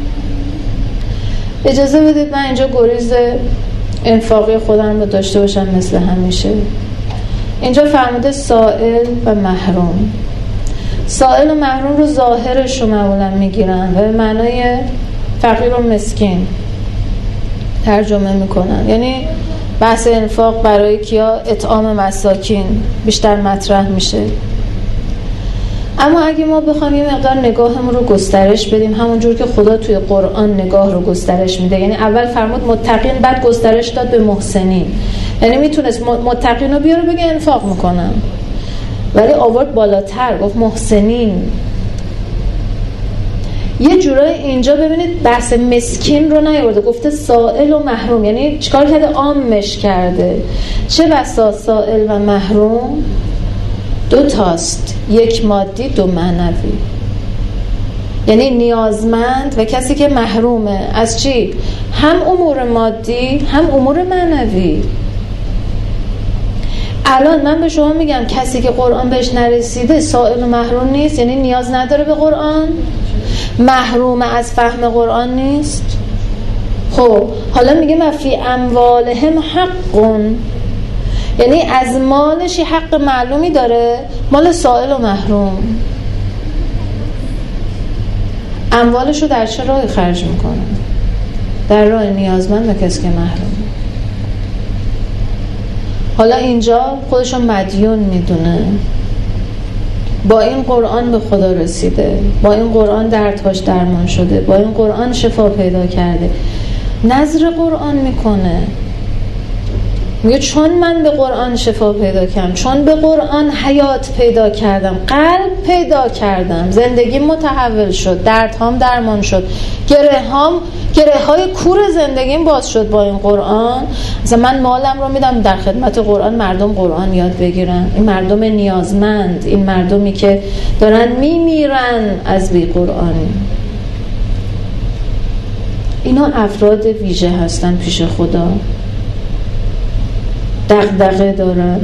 اجازه بدید من اینجا گریز انفاقی خودم رو داشته باشم مثل همیشه. اینجا فرموده سائل و محروم. سائل و محروم رو ظاهرش رو معمولا میگیرن و به معنای فقیر و مسکین ترجمه میکنن. یعنی بحث انفاق برای کیا؟ اطعام مساکین بیشتر مطرح میشه. اما اگه ما بخوایم یه مقدار نگاهمون رو گسترش بدیم، همونجور که خدا توی قرآن نگاه رو گسترش میده، یعنی اول فرمود متقین، بعد گسترش داد به محسنین. یعنی میتونست متقین رو بیاره بگه انفاق میکنم، ولی آورد بالاتر گفت محسنین. یه جورای اینجا ببینید بحث مسکین رو نیاورده، گفته سائل و محروم. یعنی چیکار کرده؟ عامش کرده. چه بسا سائل و محروم دو تاست، یک مادی دو معنوی. یعنی نیازمند و کسی که محرومه از چی؟ هم امور مادی هم امور معنوی. الان من به شما میگم کسی که قرآن بهش نرسیده سائل و محروم نیست، یعنی نیاز نداره به قرآن، محروم از فهم قرآن نیست. خب حالا میگه ما فی اموالهم حقون، یعنی از مالش حق معلومی داره، مال سائل و محروم. اموالش رو در چه راهی خرج میکنه؟ در راه نیازمند و کسی که محروم. حالا اینجا خودشو مدیون میدونه، با این قرآن به خدا رسیده، با این قرآن دردهاش درمان شده، با این قرآن شفا پیدا کرده، نظر قرآن میکنه، میگه چون من به قرآن شفا پیدا کردم، چون به قرآن حیات پیدا کردم، قلب پیدا کردم، زندگی متحول شد، دردهام درمان شد، گره هام گره های کور زندگیم باز شد با این قرآن. مثلا من مالم رو میدم در خدمت قرآن، مردم قرآن یاد بگیرن. این مردم نیازمند، این مردمی که دارن میمیرن از بی قرآنی، اینا افراد ویژه هستن پیش خدا. دغدغه دارن،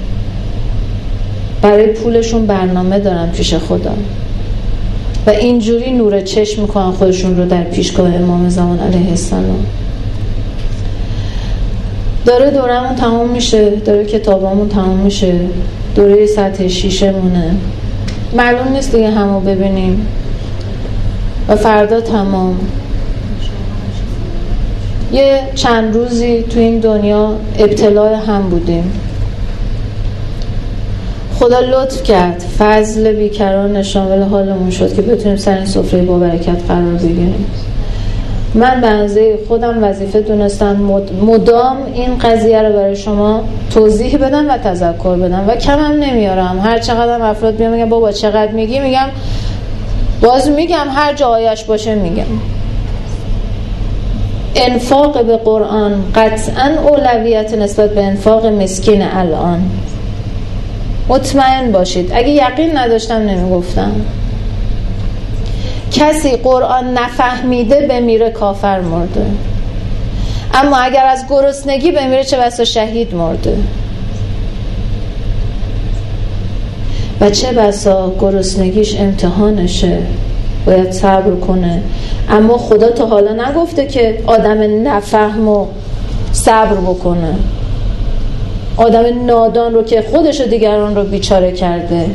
برای پولشون برنامه دارن پیش خدا و اینجوری نور چشم میکنن خودشون رو در پیشگاه امام زمان علیه السلام. داره دورمون تمام میشه، داره کتابامون تمام میشه، دوره سطح شیشه مونه، معلوم نیست دیگه همو ببینیم و فردا تمام. یه چند روزی تو این دنیا ابتلا هم بودیم، خدا لطف کرد، فضل بیکران شامل حالمون شد که بتونیم سر این سفره با برکت قرار بگیریم. من به اندازه خودم وظیفه دونستم مدام این قضیه رو برای شما توضیح بدم و تذکر بدم و کم هم نمیارم. هر چقدر افراد بیان میگن بابا چقدر میگی، میگم باز میگم هر جا آیش باشه میگم. انفاق به قرآن قطعاً اولویت نسبت به انفاق مسکین الان. مطمئن باشید، اگه یقین نداشتم نمیگفتم. کسی قرآن نفهمیده بمیره کافر مرده، اما اگر از گرسنگی بمیره چه بسا شهید مرده و چه بسا گرسنگیش امتحانشه، باید صبر کنه. اما خدا تا حالا نگفته که آدم نفهم و صبر بکنه، آدم نادان رو که خودش و دیگران رو بیچاره کرده.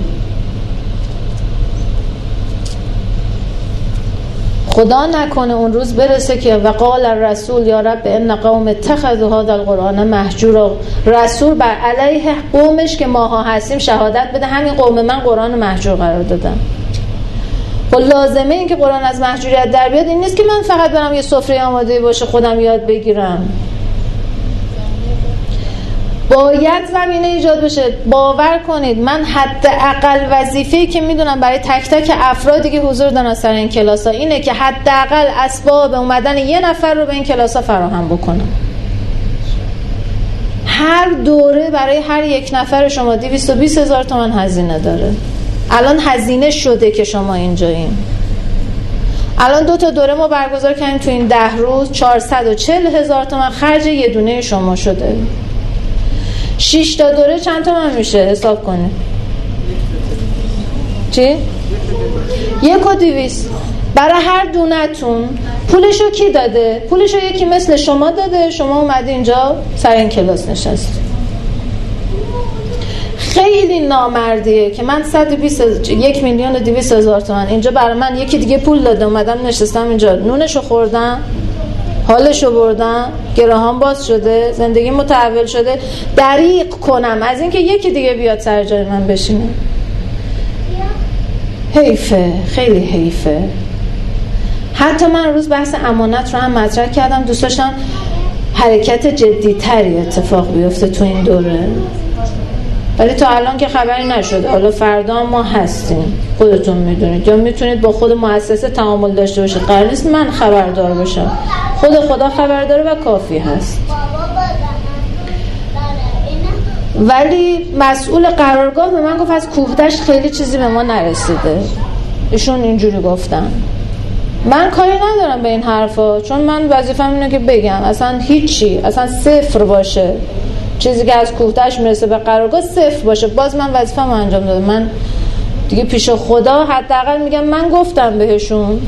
خدا نکنه اون روز برسه که وقال الرسول یا رب ان قوم اتخذوا هذا القرآن مهجورا، رسول بر علیه قومش که ماها هستیم شهادت بده همین قوم من قرآن مهجور قرار دادن. و لازمه این که قرآن از مهجوریت در بیاد این نیست که من فقط برم یه سفره آماده باشه خودم یاد بگیرم. باید زمینه ایجاد بشه. باور کنید من حداقل وظیفه‌ای که میدونم برای تک تک افرادی که حضور دارن سر این کلاس‌ها اینه که حداقل اسباب اومدن یه نفر رو به این کلاس‌ها فراهم بکنم. هر دوره برای هر یک نفر شما دویست و بیست هزار تومان هزینه داره. الان هزینه شده که شما اینجایین. الان دو تا دوره ما برگزار کردیم تو این ده روز، چهارصد و چهل هزار تومان خرج یه دونه شما شده. شش تا دوره چند تومن میشه حساب کنید؟ چی؟ یک و دویست. برای هر دونتون پولشو کی داده؟ پولشو یکی مثل شما داده، شما اومده اینجا سر این کلاس نشستی. خیلی نامردیه که من صد و بیست یک میلیون و دویست هزار تومن اینجا برای من یکی دیگه پول داده، اومدم نشستم اینجا، نونشو خوردم، حالشو بردم، گراهام باز شده، زندگی متحول شده، دریغ کنم از اینکه یکی دیگه بیاد سر جای من بشینه. حیفه، خیلی حیفه. حتی من روز بحث امانت رو هم مطرح کردم، دوست داشتم حرکت جدی‌تری اتفاق بیفته تو این دوره، ولی تا الان که خبری نشده. حالا فردا ما هستیم، خودتون میدونید، یا میتونید با خود مؤسسه تعامل داشته باشید. قرار نیست من خبردار باشم، خود خدا خبر داره و کافی هست. ولی مسئول قرارگاه به من گفت از کوهدشت خیلی چیزی به ما نرسیده. ایشون اینجوری گفتن. من کاری ندارم به این حرفا، چون من وظیفه‌م اینه که بگم اصلا هیچی، اصلا صفر باشه، چیزی که از کوهدشت میرسه به قرارگاه صفر باشه، باز من وظیفه‌مو انجام دادم. من دیگه پیش خدا حداقل میگم من گفتم بهشون.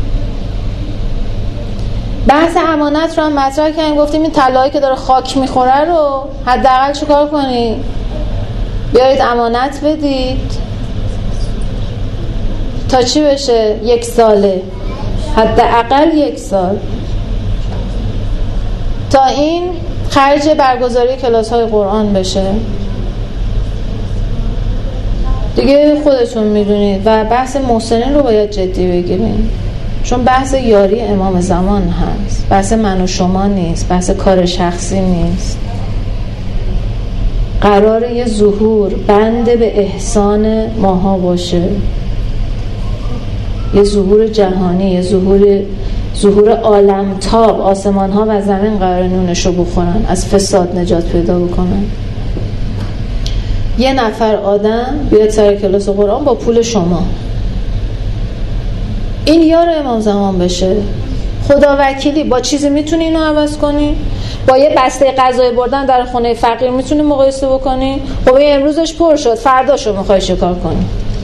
بحث امانت رو هم مطرح کردیم، گفتیم این طلایی که داره خاک میخوره رو حداقل چیکار کنید؟ بیایید امانت بدید تا چی بشه؟ یک ساله، حداقل یک سال، تا این خرج برگزاری کلاس های قرآن بشه. دیگه خودتون میدونید. و بحث محسنین رو باید جدی بگیریم، چون بحث یاری امام زمان هست، بحث من و شما نیست، بحث کار شخصی نیست. قراره یه ظهور بنده به احسان ماها باشه، یه ظهور جهانی، یه ظهور ظهور عالمتاب. آسمان ها و زمین قرار نونشو بخورن، از فساد نجات پیدا بکنن. یه نفر آدم بیاد سر کلاس قرآن با پول شما، این یار امام زمان بشه. خدا وکیلی با چیزی میتونی اینو عوض کنی؟ با یه بسته غذای بردن در خونه فقیر میتونی مقایسه بکنی؟ خب این امروزش پر شد، فرداشو میخوای چیکار کنی؟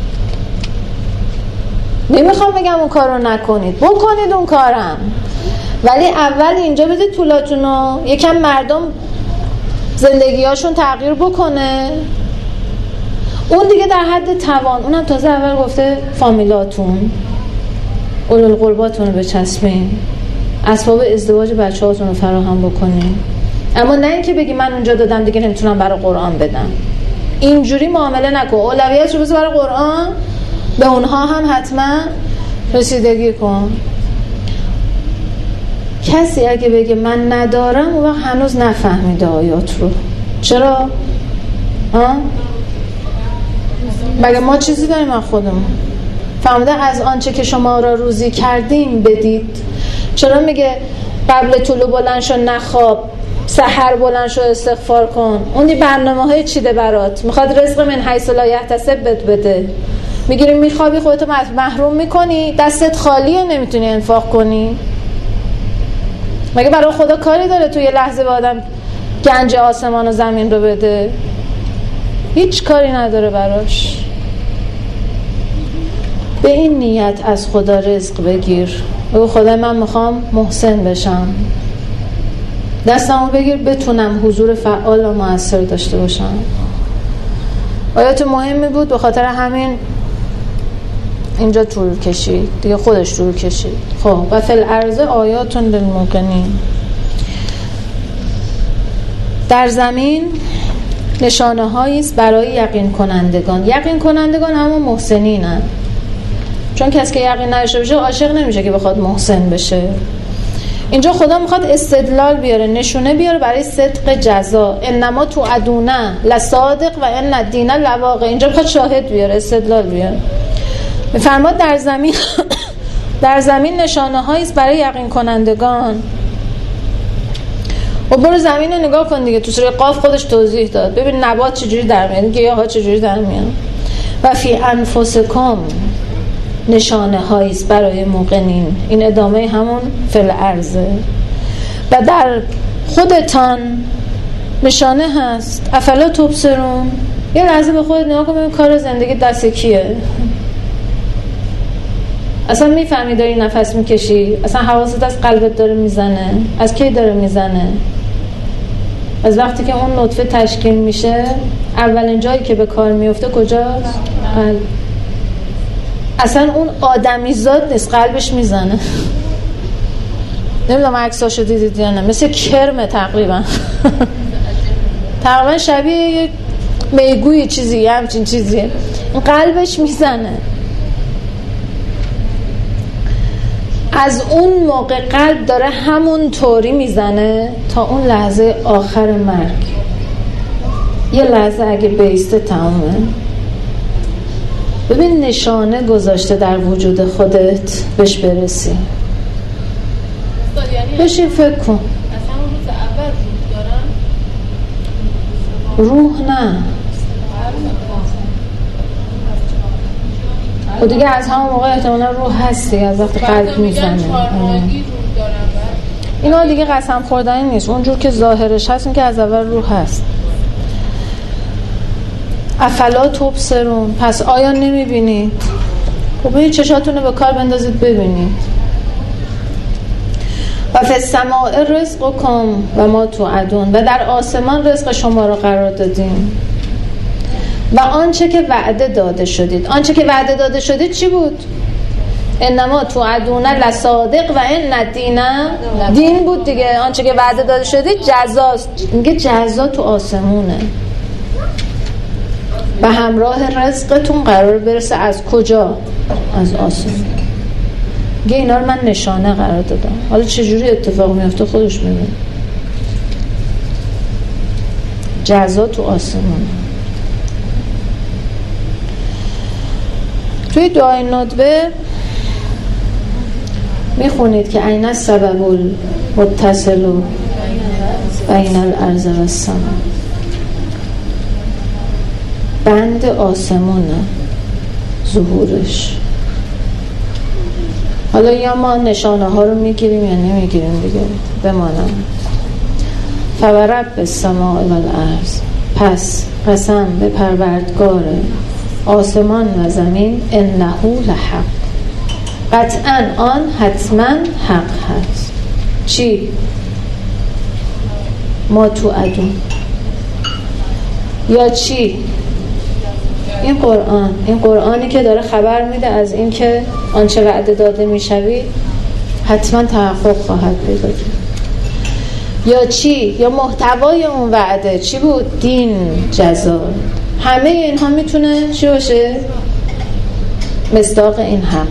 نمیخوام بگم اون کارو نکنید، بکنید اون کارم، ولی اول اینجا بده طولاتونو یکم مردم زندگیاشون تغییر بکنه، اون دیگه در حد توان. اونم تازه اول گفته فامیلاتون اولوالقرباتون رو بچسبین، اسباب ازدواج بچه هاتون رو فراهم بکنین، اما نه اینکه بگی من اونجا دادم دیگه نمیتونم برای قرآن بدم. اینجوری معامله نکن، اولویت رو بذار برای قرآن، به اونها هم حتما رسیدگی کن. کسی اگه بگه من ندارم اون وقت هنوز نفهمیده آیات رو. چرا؟ ها؟ مگه ما چیزی داریم از خودمون؟ فهمیده از آنچه که شما را روزی کردیم بدید. چرا میگه قبل طلوع بلند شو نخواب، سحر بلند شو استغفار کن؟ اون دی برنامه های چیده برات، میخواد رزق من حیث لا یحتسب بد بده، میگیری میخوابی خودتو محروم میکنی، دستت خالیه نمیتونی انفاق کنی. مگه برای خدا کاری داره تو یه لحظه به آدم گنج آسمان و زمین رو بده؟ هیچ کاری نداره براش. به این نیت از خدا رزق بگیر، بگو خدا من میخوام محسن بشم، دستمو بگیر بتونم حضور فعال و مؤثر داشته باشم. آیات مهمی بود، به خاطر همین اینجا طول کشید دیگه، خودش طول کشید. خب و فی الارض آیات للموقنین، در زمین نشانه هایی است برای یقین کنندگان. یقین کنندگان همون محسنینن، چون کسی که یقین نداشته باشه عاشق نمیشه که بخواد محسن بشه. اینجا خدا میخواد استدلال بیاره، نشونه بیاره برای صدق جزا. انما توعدون لصادق و ان الدین لواقع. اینجا میخواد شاهد بیاره، استدلال بیاره. میفرماد در زمین در زمین نشانه هایی است برای یقین کنندگان. و برو زمین رو نگاه کن دیگه، تو سوره قاف خودش توضیح داد. ببین نبات چجوری در میاد، گیاها چجوری در میاد. و فی انفسکم نشانه هایی است برای موقنین. این ادامه همون فی الارض. و در خودتان نشانه هست. افلا تبصرون. یه لحظه به خودت نگاه کن، ببین کار زندگی دست کیه؟ اصلا میفهمی داری نفس میکشی؟ اصلا حواست از قلبت داره میزنه؟ از کی داره میزنه؟ از وقتی که اون نطفه تشکیل میشه اولین جایی که به کار میفته کجاست؟ قلب. اصلا اون آدمی زاد نیست، قلبش میزنه. نمیدونم عکساشو دیدید یا نه، مثل کرمه تقریبا. تقریبا شبیه یک میگوی چیزی، همچین چیزیه. این قلبش میزنه. از اون موقع قلب داره همون طوری میزنه تا اون لحظه آخر مرگ. یه لحظه اگه بیسته تمومه. ببین نشانه گذاشته در وجود خودت، بهش برسی. بشین فکر کن. اصلا اون روز اول روح دارن؟ روح نه. و دیگه از همون موقع احتمالا روح هستی، از وقت قلب میزنه. اینا دیگه قسم خوردنی نیست، اونجور که ظاهرش هست این که از اول روح هست. افلا تبصرون، پس آیا نمیبینید؟ خب این چشاتونو به کار بندازید ببینید. و فی السماء رزقکم و ما توعدون، و در آسمان رزق شما را قرار دادیم و آنچه که وعده داده شدید. آنچه که وعده داده شدید چی بود؟ انما توعدون لصادق و ان الدین دین بود دیگه. آنچه که وعده داده شدید جزاست. میگه جزا تو آسمونه و همراه رزقتون قرار برسه. از کجا؟ از آسمون. میگه اینا رو من نشانه قرار دادم، حالا چجوری اتفاق میفته خودش میدونه. جزا تو آسمونه. توی دعای ندبه میخونید که عین السبب المتصل بین الارض و السماء. بند آسمونه ظهورش. حالا یا ما نشانه ها رو میگیریم یا نمیگیریم دیگه، بمانم. فورب السماء والارض، پس قسم به پروردگار آسمان و زمین، انه لحق، قطعا آن حتما حق هست. چی؟ ما توعدون یا چی؟ این قرآن، این قرآنی که داره خبر میده از این که آنچه وعده داده میشوید حتما تحقق خواهد پیدا کرد. یا چی؟ یا محتوای اون وعده چی بود؟ دین، جزا. همه اینها میتونه چی باشه؟ مصداق این حق.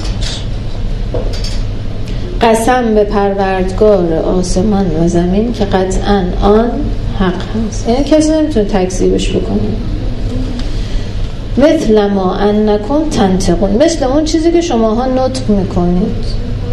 قسم به پروردگار آسمان و زمین که قطعاً آن حق هست. یعنی کسی نمیتونه تکذیبش بکنه. مثل ما انکم تنطقون، مثل اون چیزی که شماها نطق میکنید.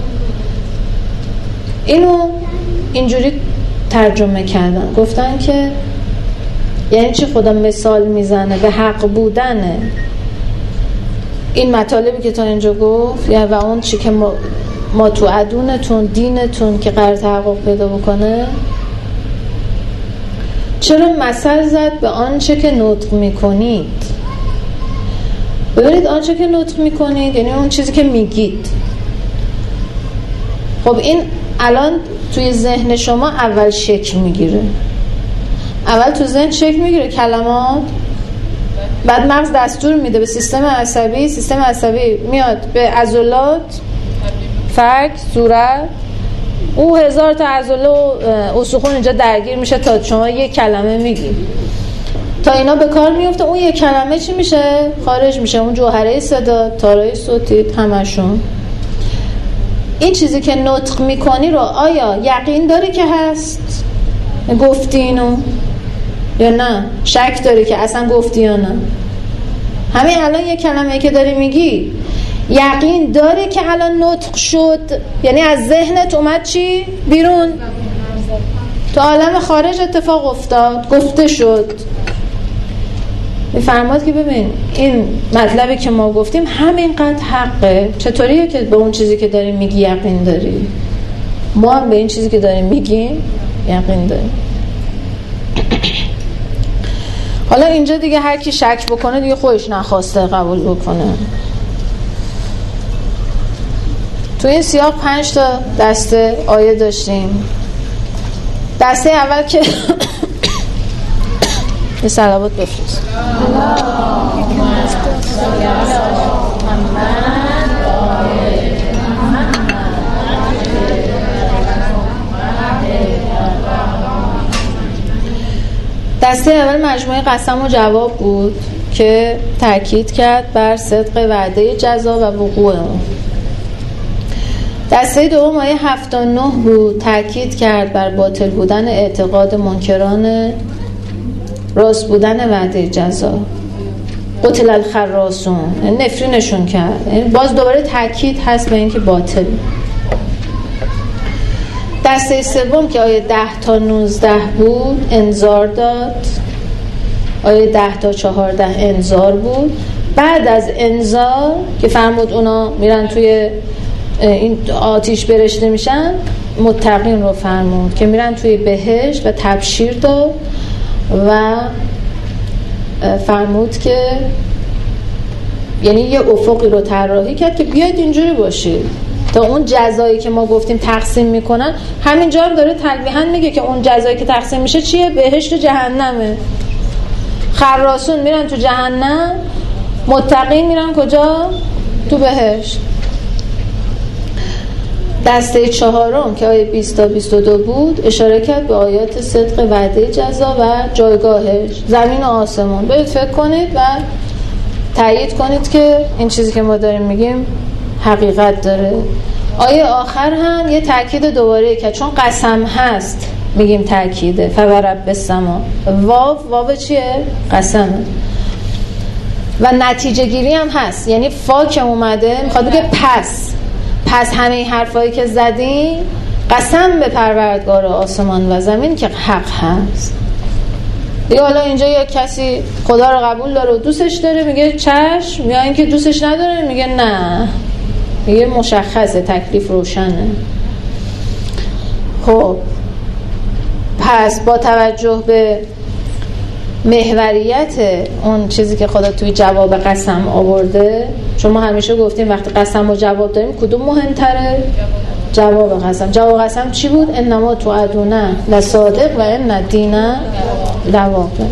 اینو اینجوری ترجمه کردن، گفتن که یعنی چی؟ خدا مثال میزنه به حق بودنه این مطالبی که تا اینجا گفت، یعنی و اون چی که ما, ما تو عدونتون، دینتون که قرار تحقق پیدا بکنه. چرا مثل زد به آنچه که نطق میکنید؟ ببینید آنچه که نطق میکنید یعنی اون چیزی که میگید. خب این الان توی ذهن شما اول شکل میگیره، اول تو ذهن شکل میگیره کلمات، بعد مغز دستور میده به سیستم عصبی، سیستم عصبی میاد به عضلات، فک، صورت، او هزار تا عضله و استخوان اینجا درگیر میشه تا شما یک کلمه میگی. تا اینا به کار میفته اون یک کلمه چی میشه؟ خارج میشه. اون جوهره صدا، تارای صوتی، همشون. این چیزی که نطق میکنی رو آیا یقین داری که هست؟ گفتی اینو یا نه؟ شک داری که اصلا گفتی یا نه؟ همین الان یک کلمه که داری میگی یقین داری که الان نطق شد؟ یعنی از ذهنت اومد چی؟ بیرون، تو عالم خارج اتفاق افتاد، گفته شد. میفرماد که ببین این مطلبی که ما گفتیم همینقدر حقه. چطوریه که به اون چیزی که داریم میگی یقین داری؟ ما هم به این چیزی که داریم میگیم یقین داریم. حالا اینجا دیگه هر کی شک بکنه دیگه خودش نخواسته قبول بکنه. تو این سیاق پنج تا دسته آیه داشتیم. دسته اول که یه صلوات بفرست. دسته اول مجموعه قسم و جواب بود که تاکید کرد بر صدق وعده جزا و وقوع اون. دسته دوم آیه هفت و نه بود، تاکید کرد بر باطل بودن اعتقاد منکران راست بودن وعده جزا. قتل الخراسون، نفرینشون کرد. باز دوباره تاکید هست به این که باطل. دسته سوم که آیه ده تا نوزده بود انذار داد. آیه ده تا چهارده انذار بود. بعد از انذار که فرمود اونا میرن توی این آتیش برشته میشن، متقین رو فرمود که میرن توی بهشت و تبشیر داد و فرمود که یعنی یه افقی رو طراحی کرد که بیاید اینجوری باشید تا اون جزایی که ما گفتیم تقسیم میکنن. همینجا هم داره تلویحاً میگه که اون جزایی که تقسیم میشه چیه؟ بهشت و جهنمه. خراسون میرن تو جهنم، متقین میرن کجا؟ تو بهشت. دسته چهارم که آیه بیست تا بیست و دو بود اشاره کرد به آیات صدق وعده جزا و جایگاهش، زمین و آسمان. برید فکر کنید و تایید کنید که این چیزی که ما داریم میگیم حقیقت داره. آیه آخر هم یه تاکید دوباره که چون قسم هست میگیم تاکیده. فورب السما، واو واو چیه؟ قسمه. و نتیجه گیری هم هست، یعنی فا که اومده میخواد بگه پس پس همه این حرفایی که زدیم قسم به پروردگار آسمان و زمین که حق هست. دیگه حالا اینجا یا کسی خدا رو قبول داره و دوستش داره میگه چشم، یا اینکه دوستش نداره میگه نه. میگه مشخصه، تکلیف روشنه. خب پس با توجه به محوریت اون چیزی که خدا توی جواب قسم آورده، چون ما همیشه گفتیم وقتی قسم و جواب داریم کدوم مهمتره؟ جواب قسم. جواب قسم چی بود؟ انما توعدون لصادق و ان الدین لواقع.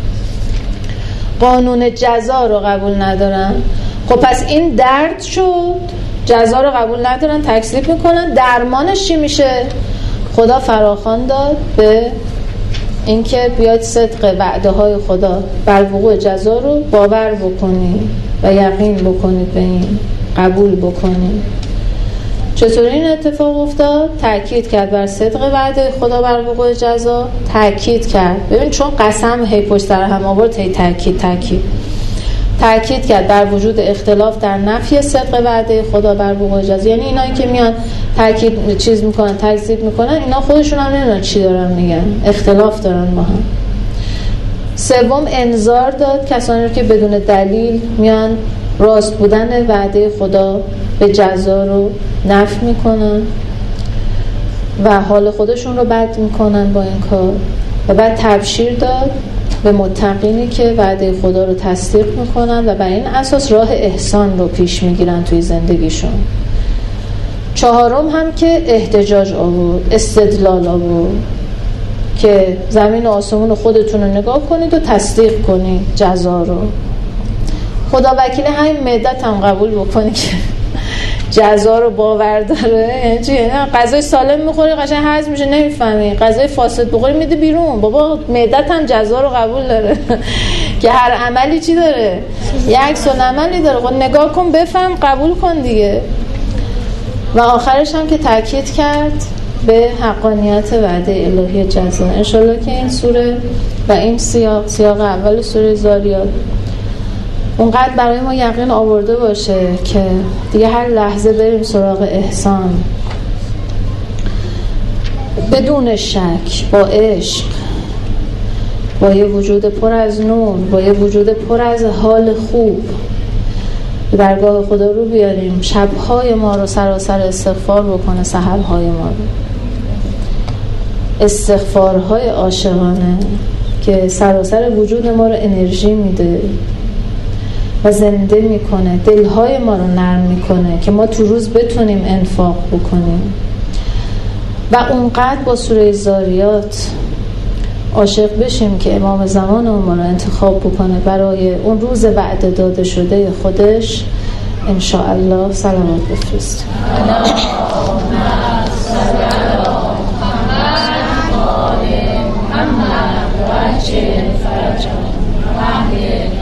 قانون جزا رو قبول ندارن. خب پس این درد شد، جزا رو قبول ندارن، تکذیب میکنن. درمانش چی میشه؟ خدا فراخوان داد به اینکه بیاید صدق وعده های خدا بر وقوع جزا رو باور بکنید و یقین بکنید، به این قبول بکنید. چطور این اتفاق افتاد؟ تأکید کرد بر صدق وعده خدا بر وقوع جزا، تأکید کرد. ببین چون قسم هی پشت سر هم آورد، هی تأکید تأکید تأکید کرد بر وجود اختلاف در نفی صدق وعده خدا بر وقوع جزا. یعنی اینایی که میان تأکید چیز میکنن، تکذیب میکنن، اینا خودشون هم نمیدونن چی دارن میگن، اختلاف دارن با هم. سوم انذار داد کسانی رو که بدون دلیل میان راست بودن وعده خدا به جزا رو نفی میکنن و حال خودشون رو بد میکنن با این کار. و بعد تبشیر داد به متقینی که وعده خدا رو تصدیق میکنن و بر این اساس راه احسان رو پیش میگیرن توی زندگیشون. چهارم هم که احتجاج آورد، استدلال آورد که زمین و آسمون خودتون رو نگاه کنید و تصدیق کنید جزا رو. خدا وکیل همین معدت هم قبول بکنید که جزا رو باور داره. یعنی چی؟ غذای سالم میخوری قشنگ هضم میشه نمیفهمی، غذای فاسد بخوری میده بیرون. بابا معدت هم جزا رو قبول داره که هر عملی چی داره؟ یک عکس العملی داره. خب نگاه کن بفهم قبول کن دیگه. و آخرش هم که تاکید کرد به حقانیت وعده الهی جزا. انشالله که این سوره و این سیاق سیاق اول سوره زاریات اونقدر برای ما یقین آورده باشه که دیگه هر لحظه بریم سراغ احسان بدون شک، با عشق، با یه وجود پر از نور، با یه وجود پر از حال خوب به درگاه خدا رو بیاریم. شبهای ما رو سراسر استغفار بکنه، سحرهای ما رو استغفارهای عاشقانه که سراسر وجود ما رو انرژی میده و زنده میکنه، دلهای ما رو نرم میکنه که ما تو روز بتونیم انفاق بکنیم. و اونقدر با سوره زاریات عاشق بشیم که امام زمان ما رو انتخاب بکنه برای اون روز وعده داده شده خودش. انشاءالله صلوات بفرستیم. محمد و عجل فرجا و